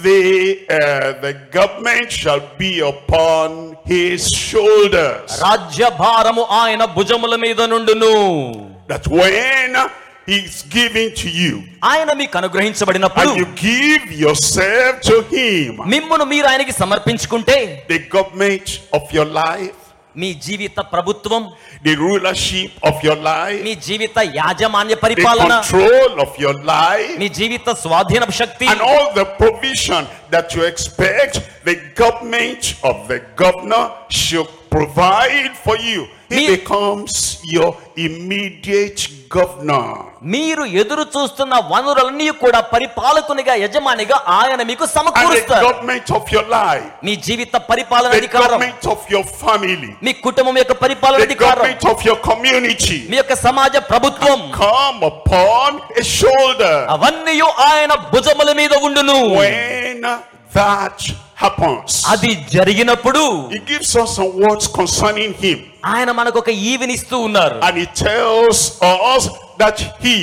the government shall be upon his shoulders. రాజ్య భారము ఆయన భుజముల మీద నుండును. That when he's giving to you ఆయన మీకు అనుగ్రహించబడినప్పుడు and you give yourself to him, మిమ్మును మీరు ఆయనకి సమర్పించుకుంటే the government of your life, మీ జీవిత ప్రభుత్వం, the rulership of your life, మీ జీవిత యాజమాన్య the పరిపాలన, control of your life, me Jeevitha స్వాధీన Shakti, and all the provision that you expect the government of the governor should provide for you. He becomes your immediate governor. మీరు ఎదురు చూస్తున్న వనరులన్నీ కూడా పరిపాలకునిగా, యజమానిగా ఆయన మీకు And the సమకూరుస్తారు. government of your life, మీ జీవిత పరిపాలన the అధికారం, government of your family, మీ కుటుంబం యొక్క పరిపాలన the అధికారం, government of your community మీ యొక్క సమాజ ప్రభుత్వం, come upon a shoulder. అవన్నీ ఆయన భుజముల మీద ఉండును. When that happens, అది జరిగినప్పుడు he gives us some words concerning him, ఆయన మనకు ఒక ఈవినిస్తూ ఉన్నారు. and he tells us that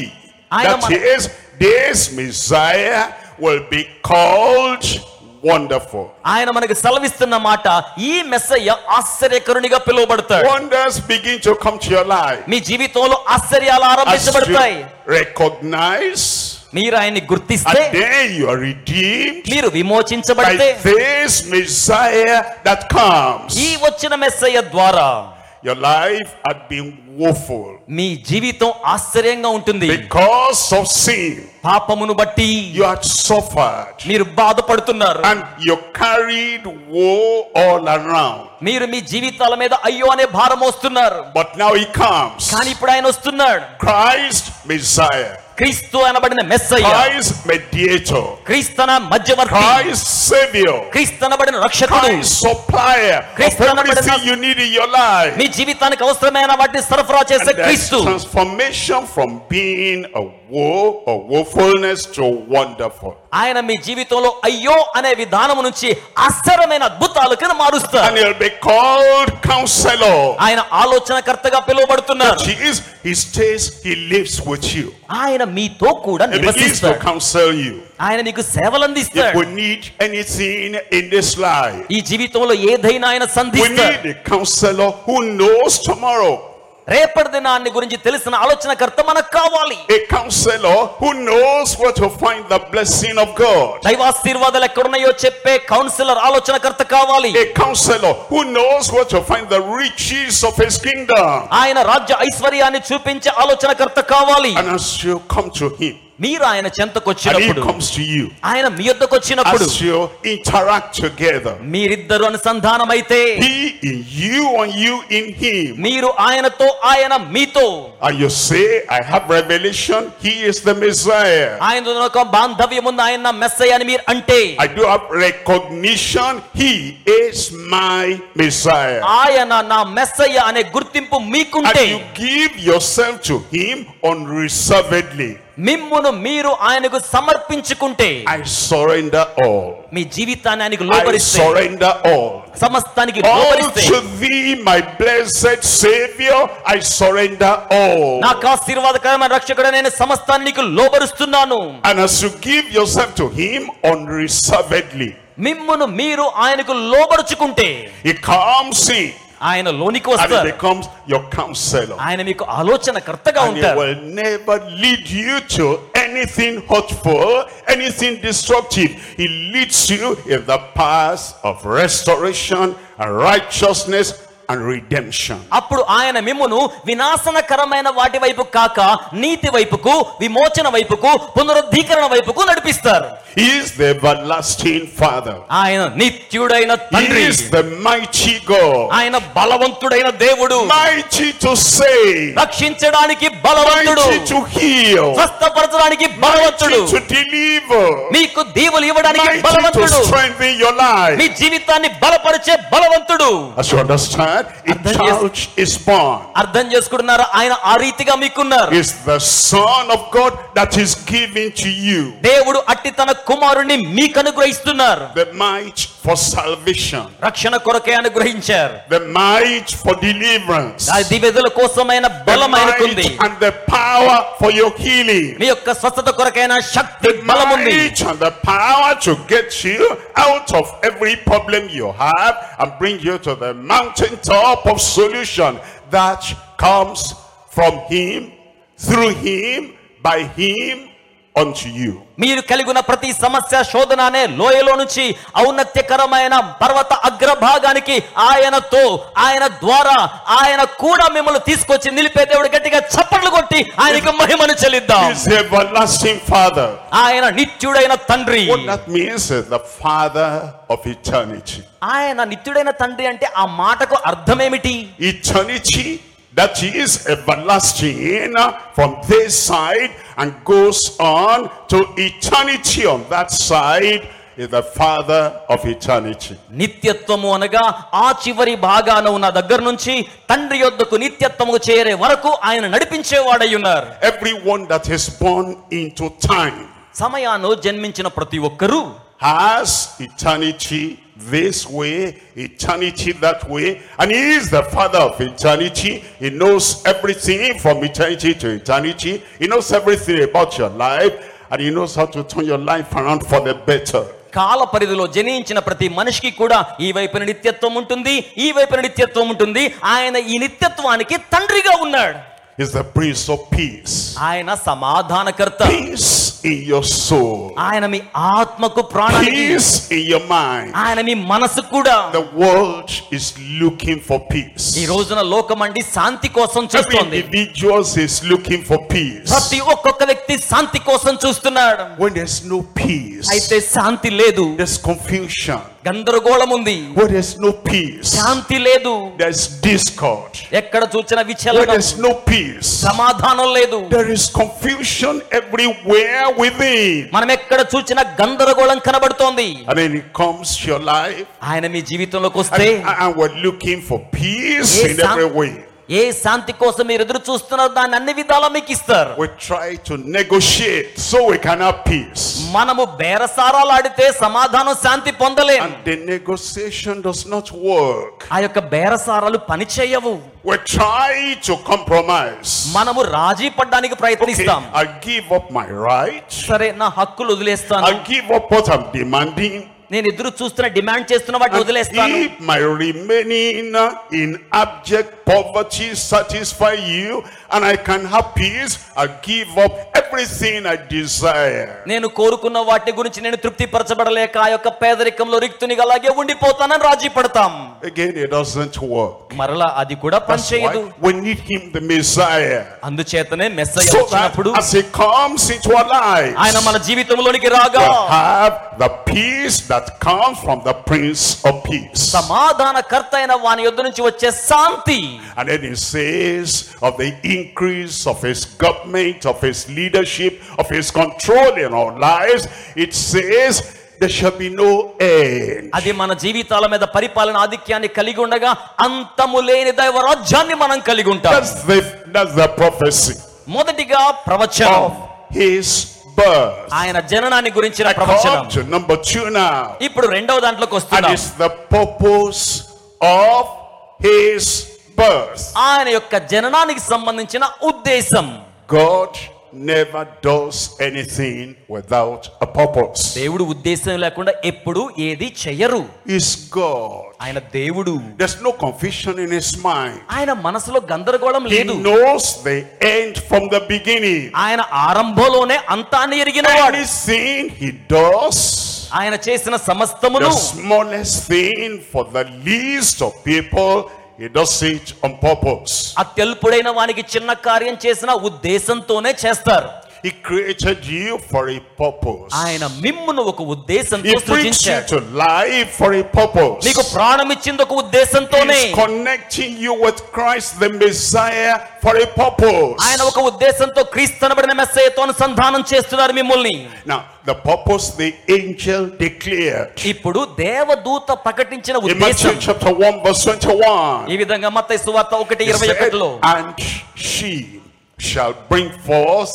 is this Messiah will be called wonderful. ఆయన మనకు సెలవిస్తున్న మాట, ఈ Messiah ఆశ్చర్యకరునిగా పిలువబడతాడు. Wonders begin to come to your life మీ జీవితంలో ఆశ్చర్యాలు as ఆరంభించబడతాయి. you recognize, మీరు ఆయన్ని గుర్తిస్తే, and then you are redeemed మీరు by విమోచించబడితే, this Messiah that comes. ఈ వచ్చిన మెస్సయ్య ద్వారా your life had been woeful మీ జీవితం ఆశ్చర్యంగా ఉంటుంది. because of sin. పాపమును బట్టి You had suffered మీరు బాధపడుతున్నారు. and you carried woe all around. మీరు మీ జీవితాల మీద అయ్యో అనే భారం మోస్తున్నారు. But now he comes. కానీ ఇప్పుడు ఆయన వస్తున్నాడు. Christ Messiah. క్రీస్తు అనబడిన మెస్సయ్య, Christ Mediator. క్రీస్తన మధ్యవర్తి, Christ Savior. క్రీస్తు అనబడిన రక్షకుడు, Christ Supplier of Christ everything you need in your life. మీ జీవితానికి అవసరమైన వాటిని సరఫరా చేసే And there's క్రీస్తు. transformation from being a woe or woefulness to wonderful. ఆయన మీ జీవితంలో అయ్యో అనే విధానం నుంచి ఆశ్చర్యమైన అద్భుతాలకు మారుస్తారు. And he'll be called Counselor. ఆయన ఆలోచనకర్తగా పిలువబడుతున్నారు. He stays, he lives with you. ఆయన మీతో కూడా He begins to నివసిస్తాడు. counsel you. ఆయన మీకు సేవలు If అందిస్తాడు. we need anything in this life, ఈ జీవితంలో ఏదైనా ఆయన we సంధిస్తాడు. need a counselor who knows tomorrow. రేపటి దినాన్ని గురించి తెలిసిన ఆలోచనకర్త మనకు కావాలి. A counselor who knows where to find the blessing of God. దైవాశీర్వాదాలు ఎక్కడున్నాయో చెప్పే కౌన్సిలర్ ఆలోచనకర్త కావాలి. A counselor who knows where to find the riches of his kingdom. ఆయన రాజ్య ఐశ్వర్యాన్ని చూపించే ఆలోచనకర్త కావాలి. And as you come to him, మీరు ఆయన చెంతకు and he వచ్చినప్పుడు, comes to you, ఆయన మీ యొద్దకు వచ్చినప్పుడు, as you interact together, మీరిద్దరు అనుసంధానమైతే, he in you and you in him, మీరు ఆయనతో ఆయన మీతో, and you say, I have revelation, he is the Messiah. ఆయన ఒక బాంధవ్యం ఉంది, ఆయన నా మెస్సయ్య అని మీరు అంటే, I do have recognition, he is my Messiah. ఆయన నా మెస్సయ్య అనే గుర్తింపు మీకుంటే, And you give yourself to him unreservedly. మిమ్మును మీరు ఆయనకు సమర్పించుకుంటే, I surrender all. మీ జీవితాన్ని ఆయనకు I లోబరిస్తే, surrender all. సమస్తానికి All లోబరిస్తే, to thee, my blessed Savior, I surrender all. నాకు ఆశీర్వాదకరమైన రక్షకుడు నేను సమస్తాన్ని నీకు లోబరుస్తున్నాను. And as you give yourself to him unreservedly, మిమ్మును మీరు ఆయనకు లోబరుచుకుంటే, he comes in ఆయన లోనికి and he వస్తారు. becomes your counselor. ఆయన మీకు ఆలోచనకర్తగా And he ఉంటారు. will never lead you to anything hurtful, anything destructive. He leads you in the path of restoration and righteousness and redemption. అప్పుడు ఆయన మిమ్మును వినాశనకరమైన వాటి వైపు కాక నీతి వైపుకు, విమోచన వైపుకు, పునరుద్ధీకరణ వైపుకు నడిపిస్తారు. He is the everlasting Father. ఆయన నిత్యుడైన He తండ్రి, is the mighty God. ఆయన బలవంతుడైన దేవుడు, Mighty to save, రక్షించడానికి బలవంతుడు, mighty to heal, స్వస్థపరచడానికి బలవంతుడు, mighty to deliver, మీకు దీవులు ఇవ్వడానికి mighty to బలవంతుడు, strengthen your life. మీ జీవితాన్ని బలపరిచే బలవంతుడు. As you understand, a child is born. అర్థం చేసుకుంటున్నారా? ఆయన ఆ రీతిగా మీకున్నారు. Is the Son of God that is given to you. దేవుడు అట్టి తన కుమారుణ్ణి మీకు అనుగ్రహిస్తున్నారు. The might for salvation, రక్షణ కొరకే అనుగ్రహించారు. the might for deliverance, ఆ దివ్యతల కోసమైన the బలం ఆయనకుంది. might and the power for your healing, మీ యొక్క స్వస్థత కొరకైన శక్తి the బలం ఉంది. might and the power to get you out of every problem you have and bring you to the mountaintop of solution that comes from him, through him, by him, unto you. మీరు కలిగిన ప్రతి సమస్య శోధన అనే లోయలో నుంచి ఔన్నత్యకరమైన పర్వత అగ్రభాగానికి ఆయనతో, ఆయన ద్వారా, ఆయన కూడా మిమ్మల్ని తీసుకొచ్చి నిలిపే దేవుడు. గట్టిగా చప్పట్లు కొట్టి ఆయనకి మహిమను చెల్లిద్దాం. He is the everlasting Father. ఆయన నిత్యుడైన తండ్రి. What that means is the Father of eternity. ఆయన నిత్యుడైన తండ్రి అంటే ఆ మాటకు అర్థమేమిటి? Eternity, that is everlasting from this side and goes on to eternity on that side, is the Father of eternity. నిత్యత్వము అనగా ఆ చివరి భాగాన ఉన్న దగ్గర నుంచి తండ్రి యొద్దకు నిత్యత్వము చేరే వరకు ఆయన నడిపించేవాడై ఉన్నారు. Everyone that is born into time సమయాను జన్మించిన ప్రతి ఒక్కరూ has eternity this way, eternity that way, and he is the Father of eternity. He knows everything from eternity to eternity. He knows everything about your life, and he knows how to turn your life around for the better. కాల పరిధిలో జనించిన ప్రతి మనిషికి కూడా ఈ వైపున నిత్యత్వం ఉంటుంది, ఈ వైపున నిత్యత్వం ఉంటుంది. ఆయన ఈ నిత్యత్వానికి తండ్రిగా ఉన్నాడు. He's the Prince of Peace. ఆయన సమాధానకర్త. Peace in your soul. ఆయన మీ ఆత్మకు ప్రాణానికి, Peace in your mind. ఆయన మీ మనసు కూడా. The world is looking for peace. ఈ రోజున లోకమండి శాంతి కోసం Every చూస్తోంది. individual is looking for peace. ప్రతి ఒక్కొక్క వ్యక్తి శాంతి కోసం చూస్తున్నాడు. When there's no peace, అయితే శాంతి లేదు, there's confusion. గందరగోళం ఉంది. When there's no peace, శాంతి లేదు, there's discord. ఎక్కడ చూసిన When విచలనం, there's no peace, సమాధానం లేదు. there is confusion everywhere within. మనం ఎక్కడ చూసినా గందరగోళం కనబడుతోంది. And then it comes to your life, ఆయన మీ జీవితంలోకి వస్తే and we're looking for peace Yes, in sir. every way. ఏ శాంతి కోసం మీరు ఎదురు చూస్తున్నారో దాన్ని అన్ని విధాలా మీకు ఇస్తారు. We try to negotiate so we can have peace. మనము బేరసారాలు ఆడితే సమాధానం, శాంతి పొందలేం. And the negotiation does not work. ఆ యొక్క బేరసారాలు పని చేయవు. We try to compromise. మనము రాజీ పడడానికి Okay, ప్రయత్నిస్తాం. I give up my rights. సరే, నా హక్కులు వదిలేస్తాను, I give up what I'm demanding. నేను ఎదురు చూస్తున్న, డిమాండ్ చేస్తున్న వాటిని And వదిలేస్తాను. if my remaining in abject poverty satisfy you and I can have peace, I give up everything I desire. నేను కోరుకున్న వాటి గురించి నేను తృప్తి పరచబడలేక ఆ యొక్క పేదరికంలో రిక్తునిగా అలాగే ఉండిపోతానని రాజీ పడతాం. Again, it doesn't work. మరలా అది కూడా That's పనిచేయదు. why we need him, the Messiah, అందుచేతనే మెస్సయ్య so that వచ్చినప్పుడు as he comes into our lives, ఆయన మన జీవితంలోనికి రాగా we'll have the peace that comes from the Prince of Peace. సమాధానకర్త అయిన వాని యొద్ద నుంచి వచ్చే శాంతి. And then he says of the increase of his government, of his leadership, of his control in our lives, it says there shall be no end. అది మన జీవితాల మీద పరిపాలన ఆధిక్యాన్ని కలిగి ఉండగా అంతము లేని దైవ రాజ్యాన్ని మనం కలిగి ఉంటాం. That's the prophecy మొదటిగా ప్రవచనం, of his birth. ఆయన జననాన్ని గురించిన I ప్రవచనం. come to number 2 now. ఇప్పుడు రెండవ దాంట్లోకి And వస్తున్నాం. it's the purpose of his birth. ఆయన యొక్క జననానికి సంబంధించిన ఉద్దేశం. God never does anything without a purpose. దేవుడు ఉద్దేశం లేకుండా ఎప్పుడు ఏది చెయ్యరు. He's God. ఆయన దేవుడు. There's no confusion in his mind. ఆయన మనసులో గందరగోళం He లేదు. knows the end from the beginning. ఆయన ఆరంభంలోనే అంతాన్ని ఎరిగినవాడు. Anything he does, ఆయన చేసిన సమస్తమును, the smallest thing for the least of people, he does it on purpose. అత్యల్పుడైన వానికి చిన్న కార్యం చేసిన ఉద్దేశంతోనే చేస్తారు. He created you for a purpose. ఆయన మిమ్మును ఒక ఉద్దేశంతో He brings you సృజించాడు. to life for a purpose. నీకు ప్రాణం ఇచ్చింది ఒక ఉద్దేశంతోనే. He's connecting you with Christ the Messiah for a purpose. ఆయన ఒక ఉద్దేశంతో క్రీస్తు అనబడిన మెస్సయ్యతో అనుసంధానం చేస్తున్నారు మిమ్మల్ని. Now, the purpose the angel declared ఇప్పుడు దేవదూత ప్రకటించిన in Matthew ఉద్దేశం chapter 1 verse 21. ఈ విధంగా మత్తయి సువార్త He said, 1:21లో, and she shall bring forth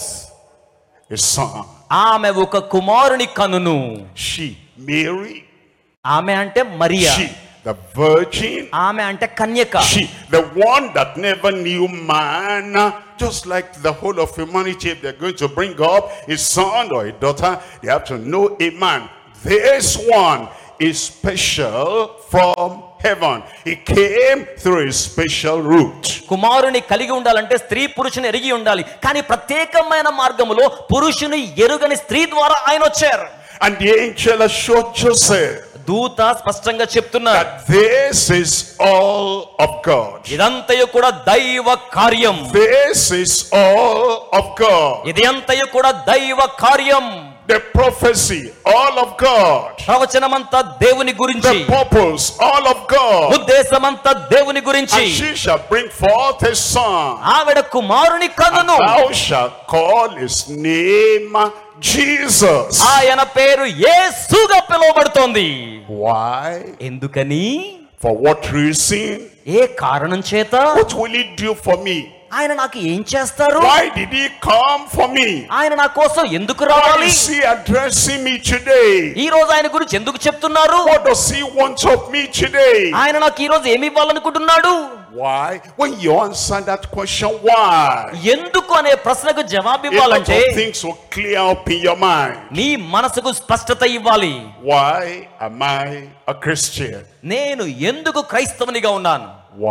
a son. ఆమె ఒక కుమారుని కనును. She, Mary, ఆమె అంటే మరియా, she, the virgin, ఆమె అంటే కన్యక. she, the one that never knew man, just like the whole of humanity. If they're going to bring up a son or a daughter, they have to know a man. This one is special from heaven. He came through a special route. కుమారుని కలిగి ఉండాలంటే స్త్రీ పురుషుని ఎరిగి ఉండాలి. కానీ ప్రత్యేకమైన మార్గములో పురుషుని ఎరుగని స్త్రీ ద్వారా ఆయన వచ్చారు. And the angel assured Joseph దూత స్పష్టంగా చెప్తున్నారు, that this is all of God. ఇదంతయు కూడా దైవ కార్యం. This is all of God. ఇది అంతయు కూడా దైవ కార్యం. The prophecy, all of God. ప్రవచనమంతా దేవుని గురించి, The purpose, all of God. ఉద్దేశమంతా దేవుని గురించి. And she shall bring forth a son. ఆవిడ కుమారుని And కనును. thou shalt call his name Jesus. ఆయన పేరు యేసుగా పిలువబడుతోంది. Why? ఎందుకని? For what reason? ఏ కారణం చేత? What will he do for me? ఆయన నాకు ఏం చేస్తారు? Why did he come for me? ఆయన నా కోసం ఎందుకు Why రావాలి? is he addressing me today? ఈ రోజు ఆయన గురించి ఎందుకు చెప్తున్నారు? What does he want of me today? ఆయన నాకు ఈ రోజు ఏమి ఇవ్వాలనుకుంటున్నాడు? Why? When you answer that question, why? ఎందుకు అనే ప్రశ్నకు జవాబు A lot ఇవ్వాలంటే of things will clear up in your mind. నీ మనసుకు స్పష్టత ఇవ్వాలి. Why am I a Christian? నేను ఎందుకు క్రైస్తవునిగా ఉన్నాను? Why?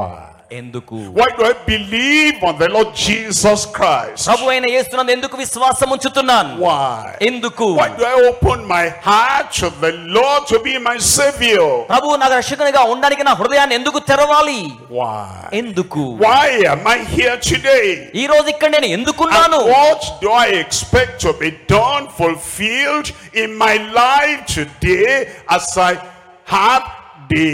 ఎందుకు? Why do I believe on the Lord Jesus Christ? ప్రభు అయిన యేసునందు ఎందుకు విశ్వాసం ఉంచుతున్నాను? Why? ఎందుకు? Why do I open my heart to the Lord to be my Savior? ప్రభు నాకు రక్షకునిగా ఉండడానికి నా హృదయాన్ని ఎందుకు తెరవాలి? Why? ఎందుకు? Why am I here today? ఈ రోజు ఇక్కడ నేను ఎందుకున్నాను? And what do I expect to be done, fulfilled in my life today as I have the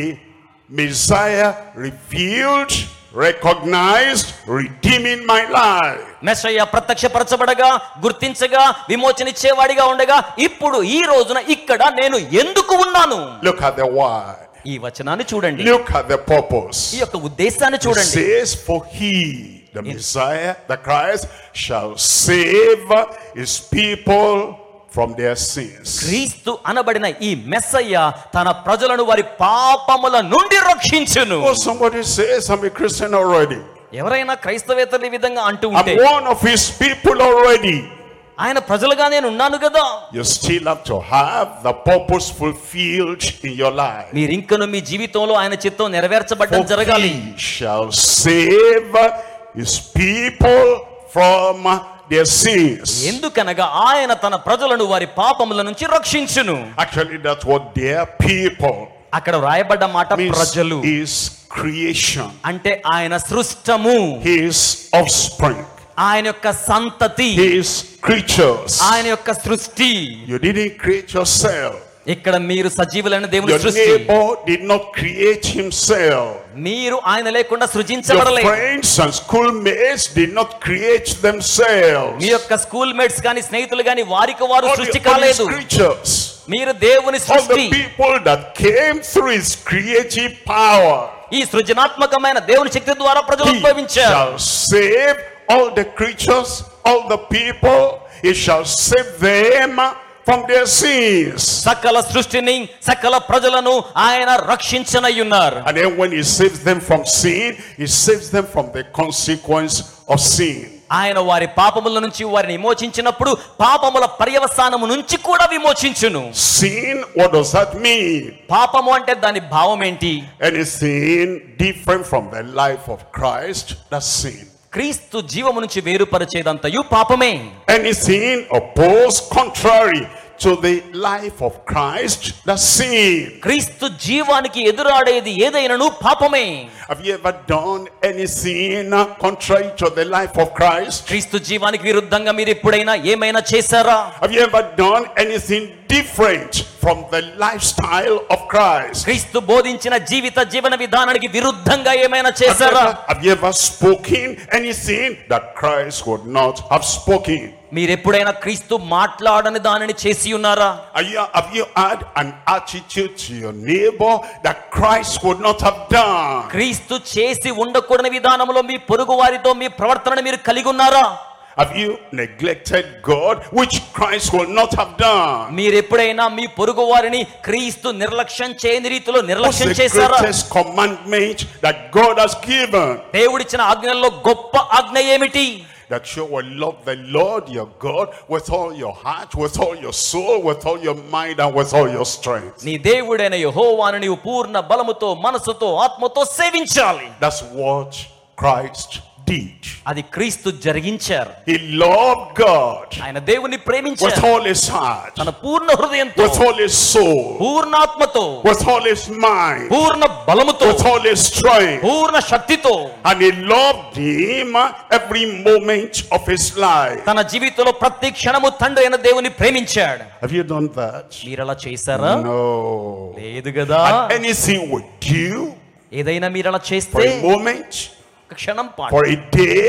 Messiah revealed, recognized, redeeming my life? Messiah ప్రత్యక్షపరచబడగా, గుర్తించగా, విమోచనిచ్చేవాడిగా ఉండగా ఇప్పుడు ఈ రోజున ఇక్కడ నేను ఎందుకు ఉన్నాను? Look at the why. ఈ వచనాన్ని చూడండి. Look at the purpose. ఈ యొక్క ఉద్దేశాన్ని It చూడండి. says, for he, the Messiah, the Christ, shall save his people from their sins. క్రీస్తు అనబడిన ఈ మెస్సయ్య తన ప్రజలను వారి పాపముల నుండి రక్షించును. Oh, somebody says, I'm a Christian already. ఎవరైనా క్రైస్తవేతరులు ఈ విధంగా అంటూ ఉంటే, I'm one of his people already. ఆయన ప్రజలుగా నేను ఉన్నాను కదా. You still have to have the purpose fulfilled in your life. మీరు ఇంకను మీ జీవితంలో ఆయన చిత్తం నెరవేర్చబడడం జరగాలి. He shall save his people from their sins. ఎందుకనగా ఆయన తన ప్రజలను వారి పాపముల నుంచి రక్షించును. Actually, that's what their people అక్కడ వ్రాయబడ్డ మాట ప్రజలు means is creation. అంటే ఆయన సృష్టము, His offspring. ఆయన యొక్క సంతతి, His creatures. ఆయన యొక్క సృష్టి. You didn't create yourself. ఇక్కడ మీరు సజీవులైన దేవుని Your సృష్టి. neighbor did not create himself. మీరు ఆయన లేకుండా Your సృజించబడలేదు. friends and schoolmates did not create themselves. మీ యొక్క స్కూల్ మేట్స్ గాని, స్నేహితులు గాని వారికి వారు All సృష్టి the కాలేదు. creatures, మీరు దేవుని all సృష్టి. the people that came through his creative power, ఈ సృజనాత్మకమైన దేవుని శక్తి ద్వారా ప్రజలు he ఉద్భవించారు. shall save all the creatures, all the people. He shall save them from their sins. సకల సృష్టిని, సకల ప్రజలను ఆయన రక్షించనయ్యున్నారు. And then when he saves them from sin, he saves them from the consequence of sin. ఆయన వారి పాపముల నుంచి వారిని విమోచించినప్పుడు పాపముల పర్యవసానము నుంచి కూడా విమోచించును. Sin, what does that mean? పాపము అంటే దాని భావం ఏంటి? Anything different from the life of Christ, that's sin. క్రీస్తు జీవము నుంచి వేరుపరిచేదంతయు పాపమే. Anything opposed, contrary to the life of Christ, that's sin. క్రీస్తు జీవానికి ఎదురాడేది ఏదైనను పాపమే. Have you ever done anything contrary to the life of Christ? క్రీస్తు జీవానికి విరుద్ధంగా మీరు ఎప్పుడైనా ఏమైనా చేశారా? Have you ever done anything different from the lifestyle of Christ? క్రీస్తు బోధించిన జీవన విధానానికి విరుద్ధంగా ఏమైనా చేశారా? Have you ever spoken anything that Christ would not have spoken? మీరు ఎప్పుడైనా క్రీస్తు మాట్లాడని దానిని చేసి ఉన్నారా? Have you had an attitude to your neighbor that Christ would not have done? క్రీస్తు చేసి ఉండకూడని విధానంలో మీ పొరుగు వారితో మీ ప్రవర్తనను మీరు కలిగి ఉన్నారా? Have you neglected God, which Christ would not have done? మీరు ఎప్పుడైనా మీ పొరుగు వారిని క్రీస్తు నిర్లక్ష్యం చేయని రీతిలో What's నిర్లక్ష్యం the చేశారా? greatest commandment that God has given? దేవుడిచ్చిన ఆజ్ఞల్లో గొప్ప ఆజ్ఞ ఏమిటి? That you will love the Lord your God with all your heart, with all your soul, with all your mind, and with all your strength. నీ దేవుడైన యెహోవాను నీవు పూర్ణ బలముతో, మనసుతో, ఆత్మతో సేవించాలి. That's what Christ did. అది క్రీస్తు జరిగించారు. He loved God ఆయన దేవుని with ప్రేమించారు. all his heart, తన పూర్ణ హృదయంతో, with all his soul, పూర్ణాత్మతో, with all his mind, పూర్ణ బలముతో, with all his strength. పూర్ణ శక్తితో, And he loved him every moment of his life. తన జీవితంలో ప్రతి క్షణము తండ్రి అయిన దేవుని ప్రేమించాడు. Have you done that? మీరు అలా చేశారా? No. లేదు కదా. And anything we do ఏదైనా మీరు అలా for చేస్తే a moment, ఒక క్షణం పాటు, for a day,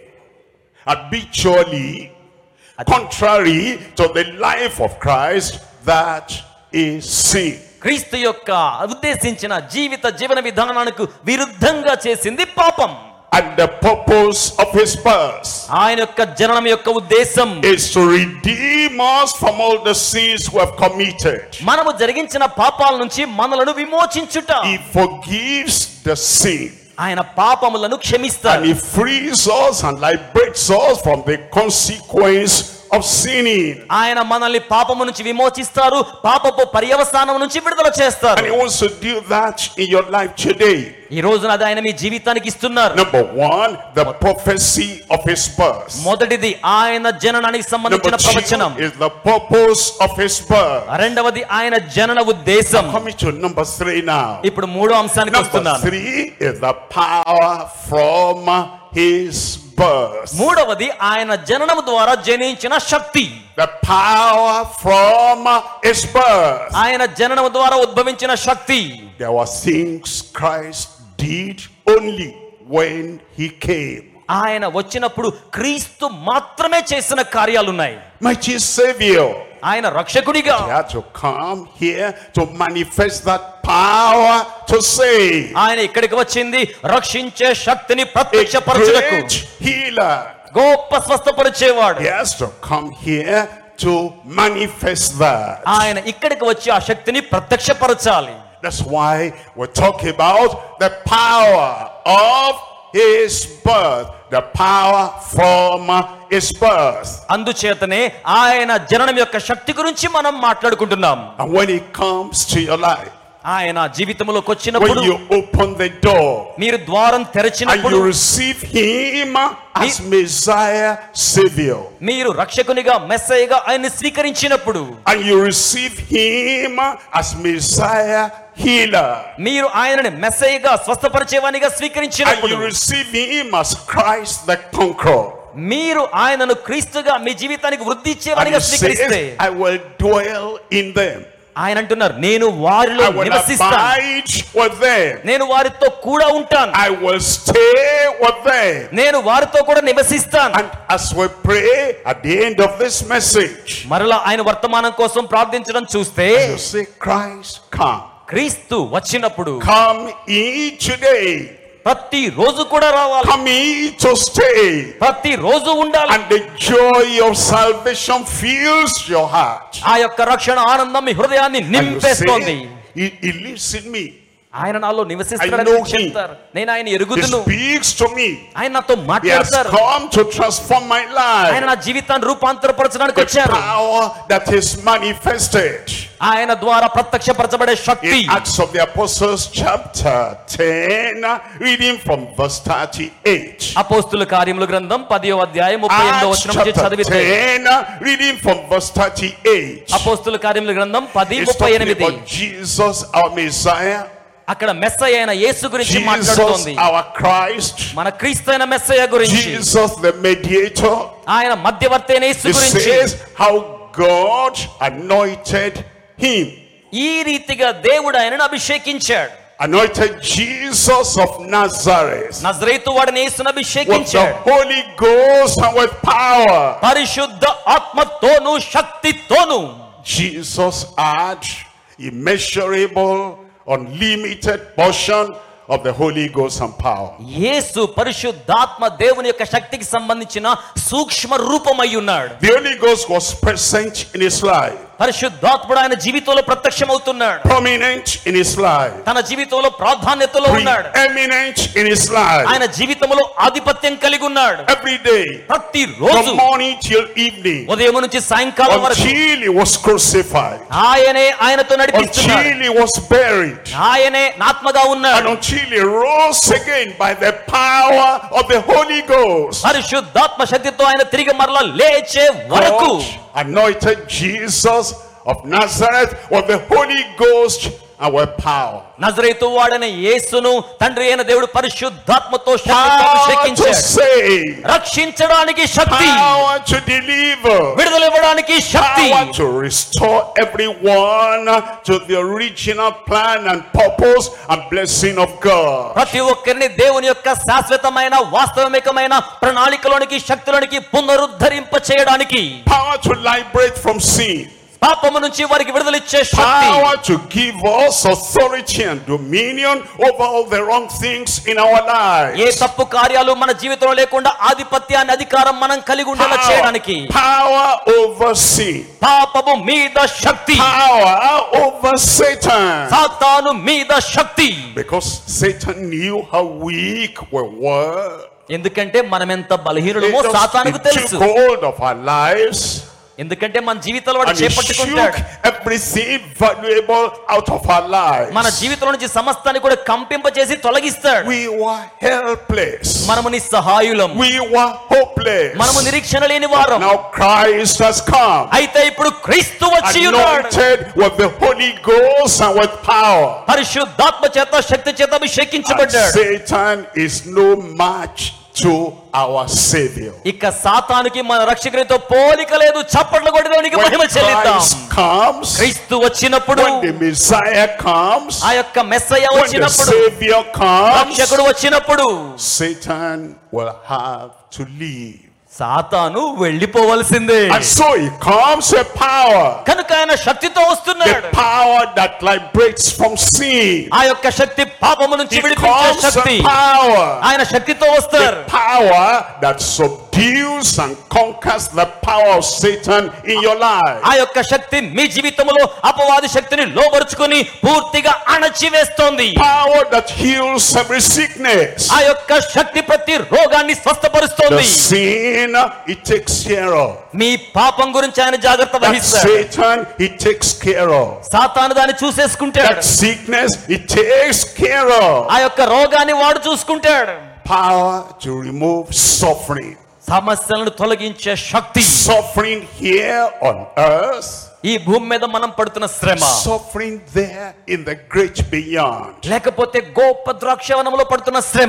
habitually contrary to the life of Christ, that is sin. క్రీస్తు యొక్క ఉద్దేశించిన జీవన విధానానికి విరుద్ధంగా చేసింది పాపం. And the purpose of his birth ఆయన యొక్క జననం యొక్క ఉద్దేశం is to redeem us from all the sins we have committed. మనము జరిగించిన పాపాల నుంచి మనలను విమోచించుట. He forgives the sin. ఆయన పాపములను And క్షమిస్తాడు. he frees us and liberates us from the consequence of sinning. ఆయన మనల్ని పాపము నుంచి విమోచిస్తారు, పాపపు పర్యవసానం నుంచి విడుదల చేస్తారు. And he wants to do that in your life today. ఈ రోజున అది ఆయన మీ జీవితానికి ఇస్తున్నారు. Number one, the prophecy of his birth. మొదటిది ఆయన జననానికి సంబంధించిన Number ప్రవచనం. two is the purpose of his birth. రెండవది ఆయన జనన ఉద్దేశం. Coming to number three now. ఇప్పుడు మూడో అంశానికి Number వస్తున్నాను. three is the power from his birth. మూడవది ఆయన జననం ద్వారా జనించిన శక్తి. The power from his birth. ఆయన జననం ద్వారా ఉద్భవించిన శక్తి. There were things Christ did only when he came. ఆయన వచ్చినప్పుడు క్రీస్తు మాత్రమే చేసిన కార్యాలున్నాయి. Mighty Savior. ఆయన రక్షకుడిగా He had to come here to manifest that power to save. ఆయన ఇక్కడికి వచ్చింది రక్షించే శక్తిని A ప్రత్యక్షపరచుటకు. great healer. గొప్ప స్వస్థపరిచేవాడు. He has to come here to manifest that. ఆయన ఇక్కడికి వచ్చి ఆ శక్తిని ప్రత్యక్షపరచాలి. That's why we talk about the power of his birth, the power from his birth. అందుచేతనే ఆయన జననం యొక్క శక్తి గురించి మనం మాట్లాడుకుంటున్నాం. And when he comes to your life, ఆయన జీవితంలోకి when వచ్చినప్పుడు you open the door మీరు ద్వారం and తెరచినప్పుడు you receive him as Messiah Savior, మీరు రక్షకునిగా మెస్సయ్యగా ఆయన్ని స్వీకరించినప్పుడు and you receive him as Messiah healer, మీరు ఆయనని మెస్సయ్యగా స్వస్థపరిచేవానిగా and స్వీకరించినప్పుడు you receive him as Christ the conqueror, మీరు ఆయనను క్రీస్తుగా మీ జీవితానికి వృద్ధి and ఇచ్చేవానిగా he స్వీకరిస్తే says, I will dwell in them, ఆయన అంటున్నారు నేను వారిలో I will నివసిస్తాను, abide with them, నేను వారితో కూడా ఉంటాను, I will stay with them. నేను వారితో కూడా నివసిస్తాను. And as we pray at the end of this message, మరలా ఆయన వర్తమానం కోసం ప్రార్థించడం చూస్తే you say, Christ, come. క్రీస్తు వచ్చినప్పుడు Come ye today. ప్రతి రోజు కూడా రావాలి, Come ye to stay. ప్రతి రోజు ఉండాలి. And the joy of salvation fills your heart. ఆ యొక్క రక్షణ ఆనందం మీ హృదయాన్ని And you నింపేస్తోంది. say, he lives in me. ఆయన నాలో I నివసిస్తాడని know చెప్తారు. నేను ఆయన He ఎరుగుదును, speaks to me. ఆయన నాతో He has మాట్లాడతారు, come to transform my ఆయన life. నా జీవితాన్ని రూపాంతరపరచడానికి The వచ్చారు. power that is manifested. ఆయన ద్వారా ప్రత్యక్షపరచబడే శక్తి. In Acts of the Apostles chapter 10, reading from verse 38. అపోస్తుల కార్యముల గ్రంథం 10వ అధ్యాయం 38వ Acts వచనం నుంచి chapter చదివితే 10, reading from verse 38. అపోస్తుల కార్యముల గ్రంథం It's talking 10:38. about Jesus, our Messiah. అక్కడ మెస్సయ్య అయిన యేసు గురించి Jesus, మాట్లాడుతోంది. our Christ. మన క్రీస్తు అయిన మెస్సయ్య గురించి, Jesus, the mediator. ఆయన మధ్యవర్తి అయిన యేసు It గురించి. says how God anointed him. ఈ రీతిగా దేవుడు ఆయనను అభిషేకించాడు. Anointed Jesus of Nazareth నజరేతు వాడిని యేసును with the అభిషేకించాడు Holy Ghost and with power. పరిశుద్ధ ఆత్మతోను శక్తితోను. Jesus had immeasurable, unlimited portion of the Holy Ghost and power. యేసు పరిశుద్ధాత్మ దేవుని యొక్క శక్తికి సంబంధించిన సూక్ష్మ రూపమై ఉన్నాడు. The Holy Ghost was present in his life, పరిశుద్ధాత్ముడు ఆయన జీవితంలో ప్రత్యక్షమవుతున్నాడు, prominent in his life, తన జీవితంలో ప్రాధాన్యతలో ఉన్నాడు, preeminent in his life. ఆయన జీవితంలో ఆధిపత్యం కలిగి ఉన్నాడు. Every day, ప్రతి రోజు from morning till evening, ఉదయం నుంచి సాయంకాలం వరకు until he was crucified, ఆయనే ఆయనతో until నడిపిస్తున్నాడు, he was buried, ఆయనే ఆత్మగా and ఉన్నాడు. until he rose again by the power of the Holy Ghost. పరిశుద్ధాత్మ శక్తితో ఆయన తిరిగి మరలా లేచే వరకు God anointed Jesus of Nazareth with the Holy Ghost and with power. నజరేతు వాడైన యేసును తండ్రి అయిన దేవుడు పరిశుద్ధాత్మతో శక్తితో Power to అభిషేకించాడు. save, రక్షించడానికి శక్తి, power to deliver, విడుదల ఇవ్వడానికి శక్తి, power to restore everyone to the original plan and purpose and blessing of God. ప్రతి ఒక్కరిని దేవుని యొక్క శాశ్వతమైన వాస్తవికమైన ప్రణాళికలోనికి శక్తిలోనికి పునరుద్ధరింప చేయడానికి, Power to liberate from sin, పాపము నుంచి వారికి విడుదలిచ్చే శక్తి, power to give us authority and dominion over all the wrong things in our A lives. తప్పు కార్యాలు మన జీవితంలో లేకుండా ఆధిపత్యాన్ని అధికారం మనం కలిగి ఉండేలా చేయడానికి, Power over sin, పాపము మీద శక్తి, power over Satan. సాతాను మీద శక్తి. Because Satan knew how weak we were. ఎందుకంటే మనం ఎంత బలహీనులమో He సాతానుకు took తెలుసు. hold of our lives ఎందుకంటే మన జీవితంలో వాడు and he చేపట్టుకుంటాడు. shook everything valuable out of our lives. మన జీవితంలో నుంచి సమస్తాన్ని కూడా కంపింపచేసి తొలగిస్తాడు. We were helpless. మనము నిస్సహాయులం, We were hopeless. మనము నిరీక్షణ లేని వారం. Now Christ has come, అయితే ఇప్పుడు క్రీస్తు వచ్చి ఉన్నాడు, anointed with the Holy Ghost and with power. పరిశుద్ధాత్మ చేత శక్తి చేత And అభిషేకించబడ్డాడు. Satan is no match to our Savior. ఇక సాతానుకి మన రక్షకునితో పోలిక లేదు. చప్పట్లు కొట్టి దేవునికి When మహిమ చెల్లిద్దాం. Christ comes, క్రీస్తు వచ్చినప్పుడు, when the Messiah comes, ఆ యొక్క మెస్సయ్య when the వచ్చినప్పుడు, Savior comes, రక్షకుడు వచ్చినప్పుడు Satan will have to leave. సాతాను వెళ్ళిపోవలసిందే. And so he comes with power, కనుక ఆయన శక్తితో the వస్తున్నాడు. power that liberates from sin. ఆ యొక్క శక్తి పాపము నుంచి He విడిపించే comes Shakti. with power, ఆయన శక్తితో వస్తారు. the power that subdues and conquers the power of Satan in your life. ఆ యొక్క శక్తి మీ జీవితంలో అపవాది శక్తిని లోబరుచుకొని పూర్తిగా అణచివేస్తోంది. Power that heals every sickness. ఆ యొక్క శక్తి ప్రతి రోగాన్ని The స్వస్థపరుస్తోంది. sin he takes care of. మీ పాపం గురించి ఆయన జాగ్రత్త That వహిస్తాడు. Satan he takes care of. సాతాను దాన్ని చూసేసుకుంటాడు. That sickness he takes care of. ఆ యొక్క రోగాన్ని వాడు చూసుకుంటాడు. Power to remove suffering. సమస్యలను తొలగించే శక్తి. Suffering here on earth, ఈ భూమి మీద మనం పడుతున్న శ్రమ, suffering there in the great beyond. లేకపోతే గొప్ప ద్రాక్షవనంలో పడుతున్న శ్రమ.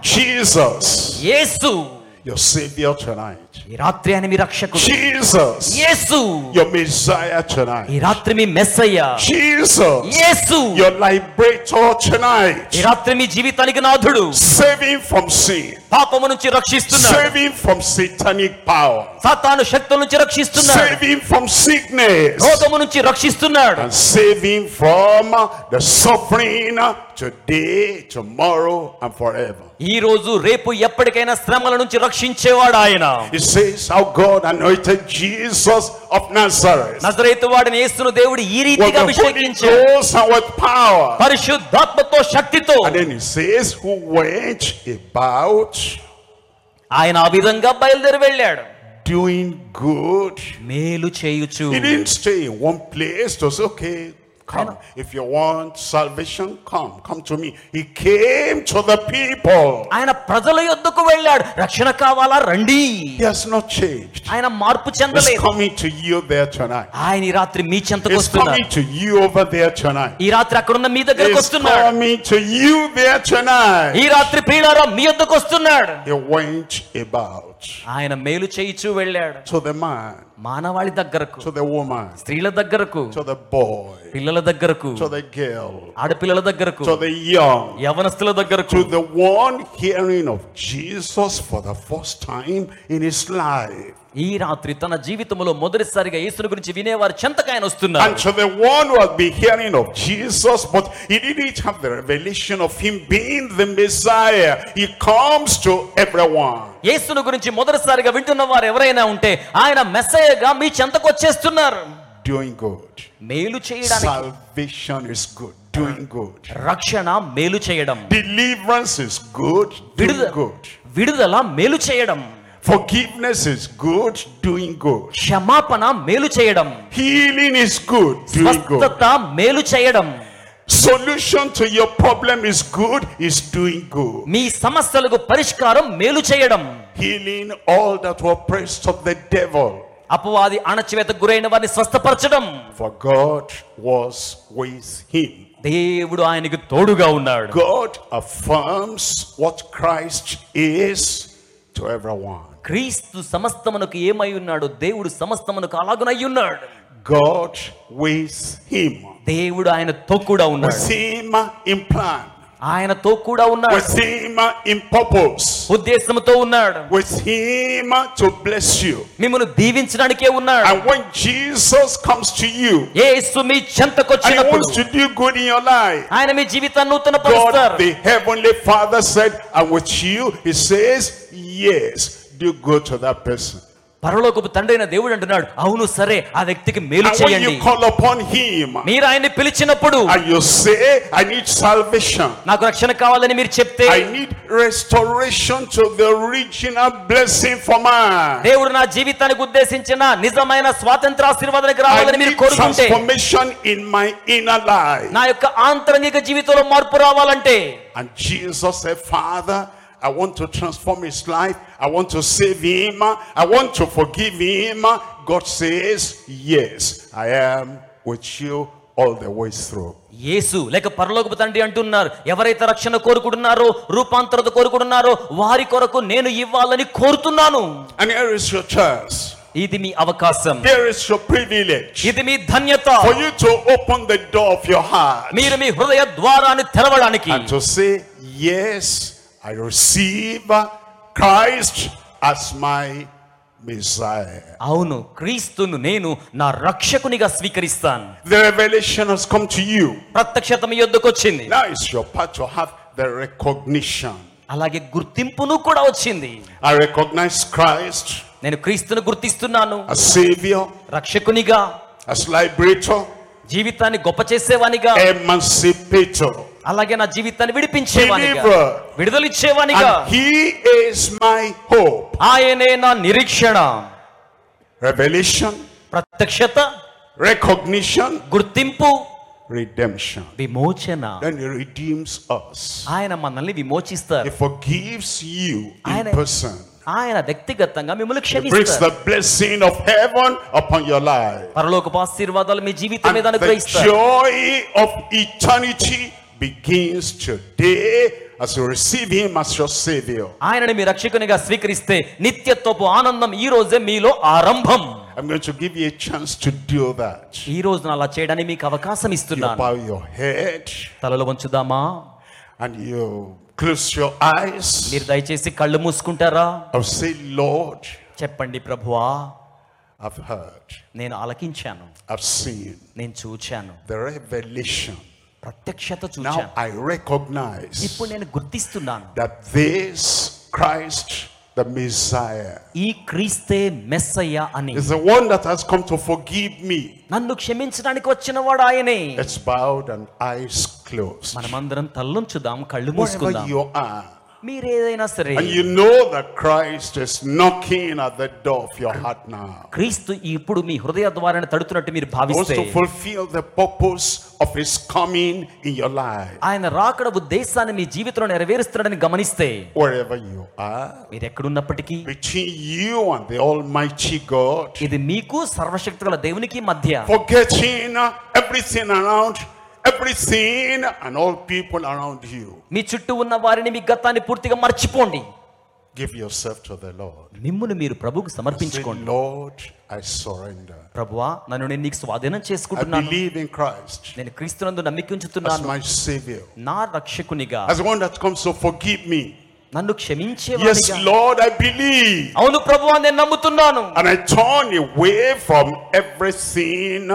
Jesus, Yesu your Savior tonight. ఈ రాత్రి ఆయన మీ రక్షకుడు. Jesus, Yesu your Messiah tonight. ఈ రాత్రి మీ Messiah. Jesus, Yesu your liberator tonight. ఈ రాత్రి మీ జీవితానికి నాథుడు. Saving from sin, పాపము నుంచి రక్షిస్తున్నాడు. saving from satanic power, సాతాను శక్తుల నుంచి రక్షిస్తున్నాడు. saving from sickness, రోగము నుంచి రక్షిస్తున్నాడు. and saving from the suffering today, tomorrow, and forever. ఈ రోజు రేపు ఎప్పటికైనా శ్రమల నుంచి రక్షించేవాడు ఆయన. It says how God anointed Jesus of Nazareth నజరేతు వాడిని యేసును దేవుడు ఈ with రీతిగా the Holy అభిషేకించాడు. Ghost and with power. పరిశుద్ధాత్మతో శక్తితో. And then he says, who went about ఆయన ఆ విధంగా బయలుదేరి వెళ్ళాడు. doing good. మేలు చేయుచు. He didn't stay in one place to say, okay, come. If you want salvation, come to me. He came to the people. ఆయన ప్రజల యొద్దకు వెళ్ళాడు. రక్షణ కావాలా రండి. He has not changed. ఆయన మార్పు He's చెందలేదు. coming to you there tonight. ఆయన ఈ రాత్రి మీ చెంతకు He's వస్తున్నాడు. coming to you over there tonight. ఈ రాత్రి అక్కడున్న మీ దగ్గరకు He's వస్తున్నాడు. coming to you there tonight. ఈ రాత్రి ప్రియులారా మీ యొద్దకు వస్తున్నాడు. He went about ఆయన మేలు చేయిచూ వెళ్ళాడు. to the man, మానవాళి దగ్గరకు, to the woman, స్త్రీల దగ్గరకు, to the boy, పిల్లల దగ్గరకు, to the girl, ఆడపిల్లల దగ్గరకు, to the young, యవనస్తుల దగ్గరకు, to the one hearing of Jesus for the first time in his life, ఈ రాత్రి తన జీవితంలో మొదటిసారిగా యేసుని గురించి వినేవారు చెంతకు ఆయన వస్తున్నారు. and to the one who has been hearing of Jesus but he didn't have the revelation of him being the Messiah. He comes to everyone. యేసుని గురించి మొదటిసారిగా వింటున్న వారు ఎవరైనా ఉంటే ఆయన మెస్సయ్యగా మీ చెంతకు వచ్చేస్తున్నారు. Doing good. మేలు చేయడానికి. Salvation is good. Doing good. రక్షణ మేలు చేయడం. Deliverance is good. Doing good. విడుదల మేలు చేయడం. Forgiveness is good. Doing good. క్షమాపణ మేలు చేయడం. Healing is good. Doing good. స్వస్థత మేలు చేయడం. Solution to your problem is good. Is doing good. మీ సమస్యలకు పరిష్కారం మేలు చేయడం. Healing all that were oppressed of the devil. అపవాది అణచివేతకు గురైన వారిని స్వస్థపరచడం. For God was with him. దేవుడు ఆయనకు తోడుగా ఉన్నాడు. God affirms what Christ is to everyone. క్రీస్తు సమస్తమునకు ఏమై ఉన్నాడు, దేవుడు సమస్తమునకు అలాగునై ఉన్నాడు. God with him. దేవుడు ఆయనతో కూడా ఉన్నాడు. With him in plan. ఆయనతో కూడా ఉన్నాడు. With him in purpose. ఉద్దేశంతో ఉన్నాడు. With him to bless you. మిమ్మల్ని దీవించడానికే ఉన్నాడు. And when Jesus comes to you యేసు మీ చెంతకు and he వచ్చినప్పుడు wants to do good in your life, ఆయన మీ జీవితాన్ని నూతన God పరుస్తారు. the heavenly Father said, and with you he says, yes, do good to that person. పరలోకపు తండ్రి అయిన దేవుడు అంటున్నాడు, అవును సరే, ఆ వ్యక్తికి మేలు And when చేయండి. you call upon him మీరు ఆయన్ని పిలిచినప్పుడు, and you say, I need salvation, నాకు రక్షణ కావాలని మీరు చెప్తే, I need restoration to the original blessing for man, దేవుడు నా జీవితానికి ఉద్దేశించిన నిజమైన స్వాతంత్ర ఆశీర్వాదానికి I రావాలని మీరు need కోరుకుంటే, transformation in my inner life. నా యొక్క ఆంతరంగిక జీవితంలో మార్పు రావాలంటే, And Jesus said, Father, I want to transform his life. I want to save him. I want to forgive him. God says, yes, I am with you all the way through. యేసు లేక పరలోకపు తండ్రి అంటున్నారు, ఎవరైతే రక్షణ కోరుకుంటున్నారో, రూపాంతరత కోరుకుంటున్నారో వారి కొరకు నేను ఇవ్వాలని కోరుతున్నాను. And here is your chance. ఇది మీ అవకాశం, Here is your privilege ఇది మీ ధన్యత. for you to open the door of your heart మీరు మీ హృదయ ద్వారాన్ని తెరవడానికి and to say, yes, I receive Christ as my Messiah. అవును, క్రీస్తును నేను నా రక్షకునిగా స్వీకరిస్తాను. The revelation has come to you. ప్రత్యక్షత మీ యొద్దకు వచ్చింది. Now it's your part to have the recognition. అలాగే గుర్తింపును కూడా వచ్చింది. I recognize Christ నేను క్రీస్తును గుర్తిస్తున్నాను, as Savior, రక్షకునిగా, as Liberator, జీవితాన్ని గొప్ప చేసేవానిగా, Emancipator, అలాగే నా జీవితాన్ని విడిపించేవానిగా, Deliverer. విడుదలిచ్చేవానిగా. and He is my hope. ఆయనే నా నిరీక్షణ. Revelation, ప్రత్యక్షత, recognition, గుర్తింపు, redemption. విమోచన. Then He redeems us. ఆయన మనల్ని విమోచిస్తారు. He forgives you in person. ఆయన వ్యక్తిగతంగా మిమ్మల్ని He brings క్షమిస్తారు. the blessing of heaven upon your life. పరలోకపు ఆశీర్వాదాలు మీ జీవితం And మీద the అనుగ్రహిస్తారు. joy of eternity begins today as you receive Him as your Savior. ఆయనని మీ రక్షకునిగా స్వీకరిస్తే నిత్యత్వపు ఆనందం ఈ రోజే మీలో ఆరంభం. I'm going to give you a chance to do that. ఈ రోజున అలా చేయడానికి మీకు అవకాశం You ఇస్తున్నాను. bow your head తలలో వంచుదామా? and you close your eyes. మీరు దయచేసి కళ్ళు మూసుకుంటారా? I'll say, Lord, చెప్పండి, ప్రభువా, I've heard, నేను ఆలకించాను, I've seen నేను చూచాను, the revelation. ప్రత్యక్షత Now చూచాను. I recognize ఇప్పుడు నేను గుర్తిస్తున్నాను, that this Christ, the Messiah, ఈ క్రీస్తే మెస్సయ్య అని. is the one that has come to forgive me. నన్ను క్షమించడానికి వచ్చిన వాడు ఆయనే. It's bowed and eyes closed. మనమందరం తల్లుంచుదాం, కళ్ళు Wherever మూసుకుందాం. you are, మీరేదైనా సరే, and you know that Christ is knocking at the door of your heart now. క్రీస్తు ఇప్పుడు మీ హృదయ ద్వారాన్ని తడుతున్నట్టు మీరు He wants భావిస్తే, to fulfill the purpose of His coming in your life. ఆయన రాకడ ఉద్దేశాన్ని మీ జీవితంలో నెరవేరుస్తున్నాడని గమనిస్తే, Wherever you are, మీరు ఎక్కడున్నప్పటికీ between you and the Almighty God, ఇది మీకు సర్వశక్తుల దేవునికి మధ్య, forgetting everything around, everything and all people around you, మీ చుట్టూ ఉన్న వారిని, మీ గతాన్ని పూర్తిగా మర్చిపోండి. give yourself to the Lord. మిమ్మును మీరు ప్రభువుకు Say, సమర్పించుకోండి. Lord, I surrender. ప్రభువా, నన్ను నేను నీకు స్వాధీనం I చేసుకుంటున్నాను. believe in Christ నేను క్రీస్తునందు నమ్మిక as ఉంచుతున్నాను, my Savior, నా రక్షకునిగా, as the one that comes to forgive me. నన్ను Yes, క్షమించేవానిగా. Lord, I believe. అవును ప్రభువా, నేను నమ్ముతున్నాను. And I turn away from everything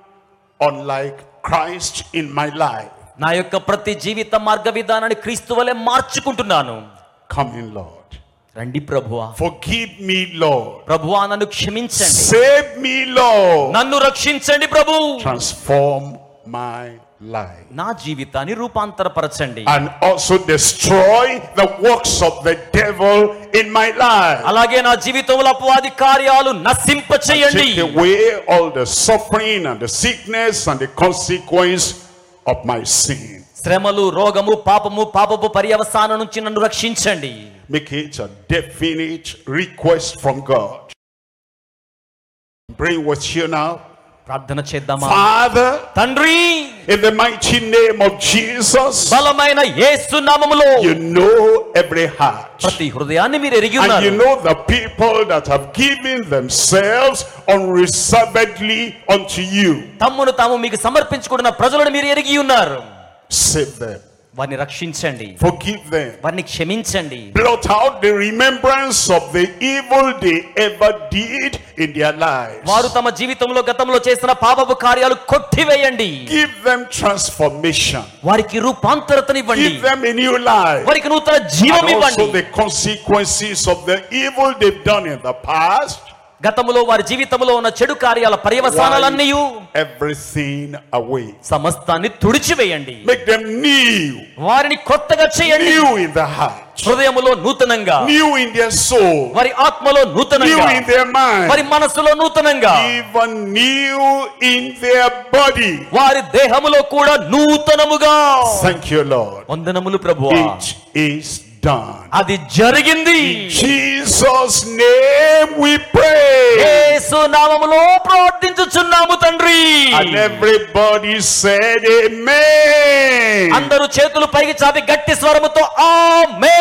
unlike Christ in my life. నా యొక్క ప్రతి జీవిత మార్గ విధానాన్ని క్రీస్తు వలె మార్చుకుంటున్నాను. Come in, Lord. రండి ప్రభువా. Forgive me, Lord. ప్రభువా, నన్ను క్షమించండి. Save me, Lord. నన్ను రక్షించండి ప్రభు. Transform my life. నా జీవితాన్ని రూపాంతరపరచండి. And also destroy the works of the devil in my life. అలాగే నా జీవితంలో అపవాది కార్యాలు నశింపచేయండి. Take away all the suffering and the sickness and the consequence of my sin. శ్రమలు, రోగము, పాపము, పాపపు పర్యవసానం నుంచి నన్ను రక్షించండి. Make it a definite request from God. Bring with you now. ప్రార్థన చేద్దామా? Father, తండ్రి, in the mighty name of Jesus, బలమైన యేసు నామములో you know every heart. ప్రతి హృదయాన్ని మీరు ఎరిగి And ఉన్నారు. you know the people that have given themselves unreservedly unto you. తమ్మును తాము మీకు సమర్పించుకుంటున్న ప్రజలను మీరు ఎరిగి ఉన్నారు. Save them. వారిని రక్షించండి, Forgive them. వారిని క్షమించండి. Blot out the remembrance of the evil they ever did in their lives. వారు తమ జీవితంలో గతంలో చేసిన పాపపు కార్యాలు కొట్టివేయండి. Give them transformation. వారికి రూపాంతరతనివ్వండి. Give them a new life. వారికి నూతన జీవం And ఇవ్వండి. also the consequences of the evil they've done in the past. గతములో వారి జీవితంలో ఉన్న చెడు కార్యాల పర్యవసానాలన్నీ everything away. సమస్తాన్ని తుడిచివేయండి. Make them new. వారిని కొత్తగా చేయండి. New in the heart. హృదయములో నూతనంగా, new in their soul, వారి ఆత్మలో నూతనంగా, new in their mind, వారి మనసులో నూతనంగా, even new in their body. వారి దేహములో కూడా నూతనముగా. Thank you, Lord. వందనములు ప్రభువా. It is done. అది జరిగింది. In Jesus' name we pray. యేసు నామములో ప్రార్థించుచున్నాము తండ్రి. And everybody said amen. అందరూ చేతులు పైకి చాపి గట్టి స్వరముతో ఆమేన్.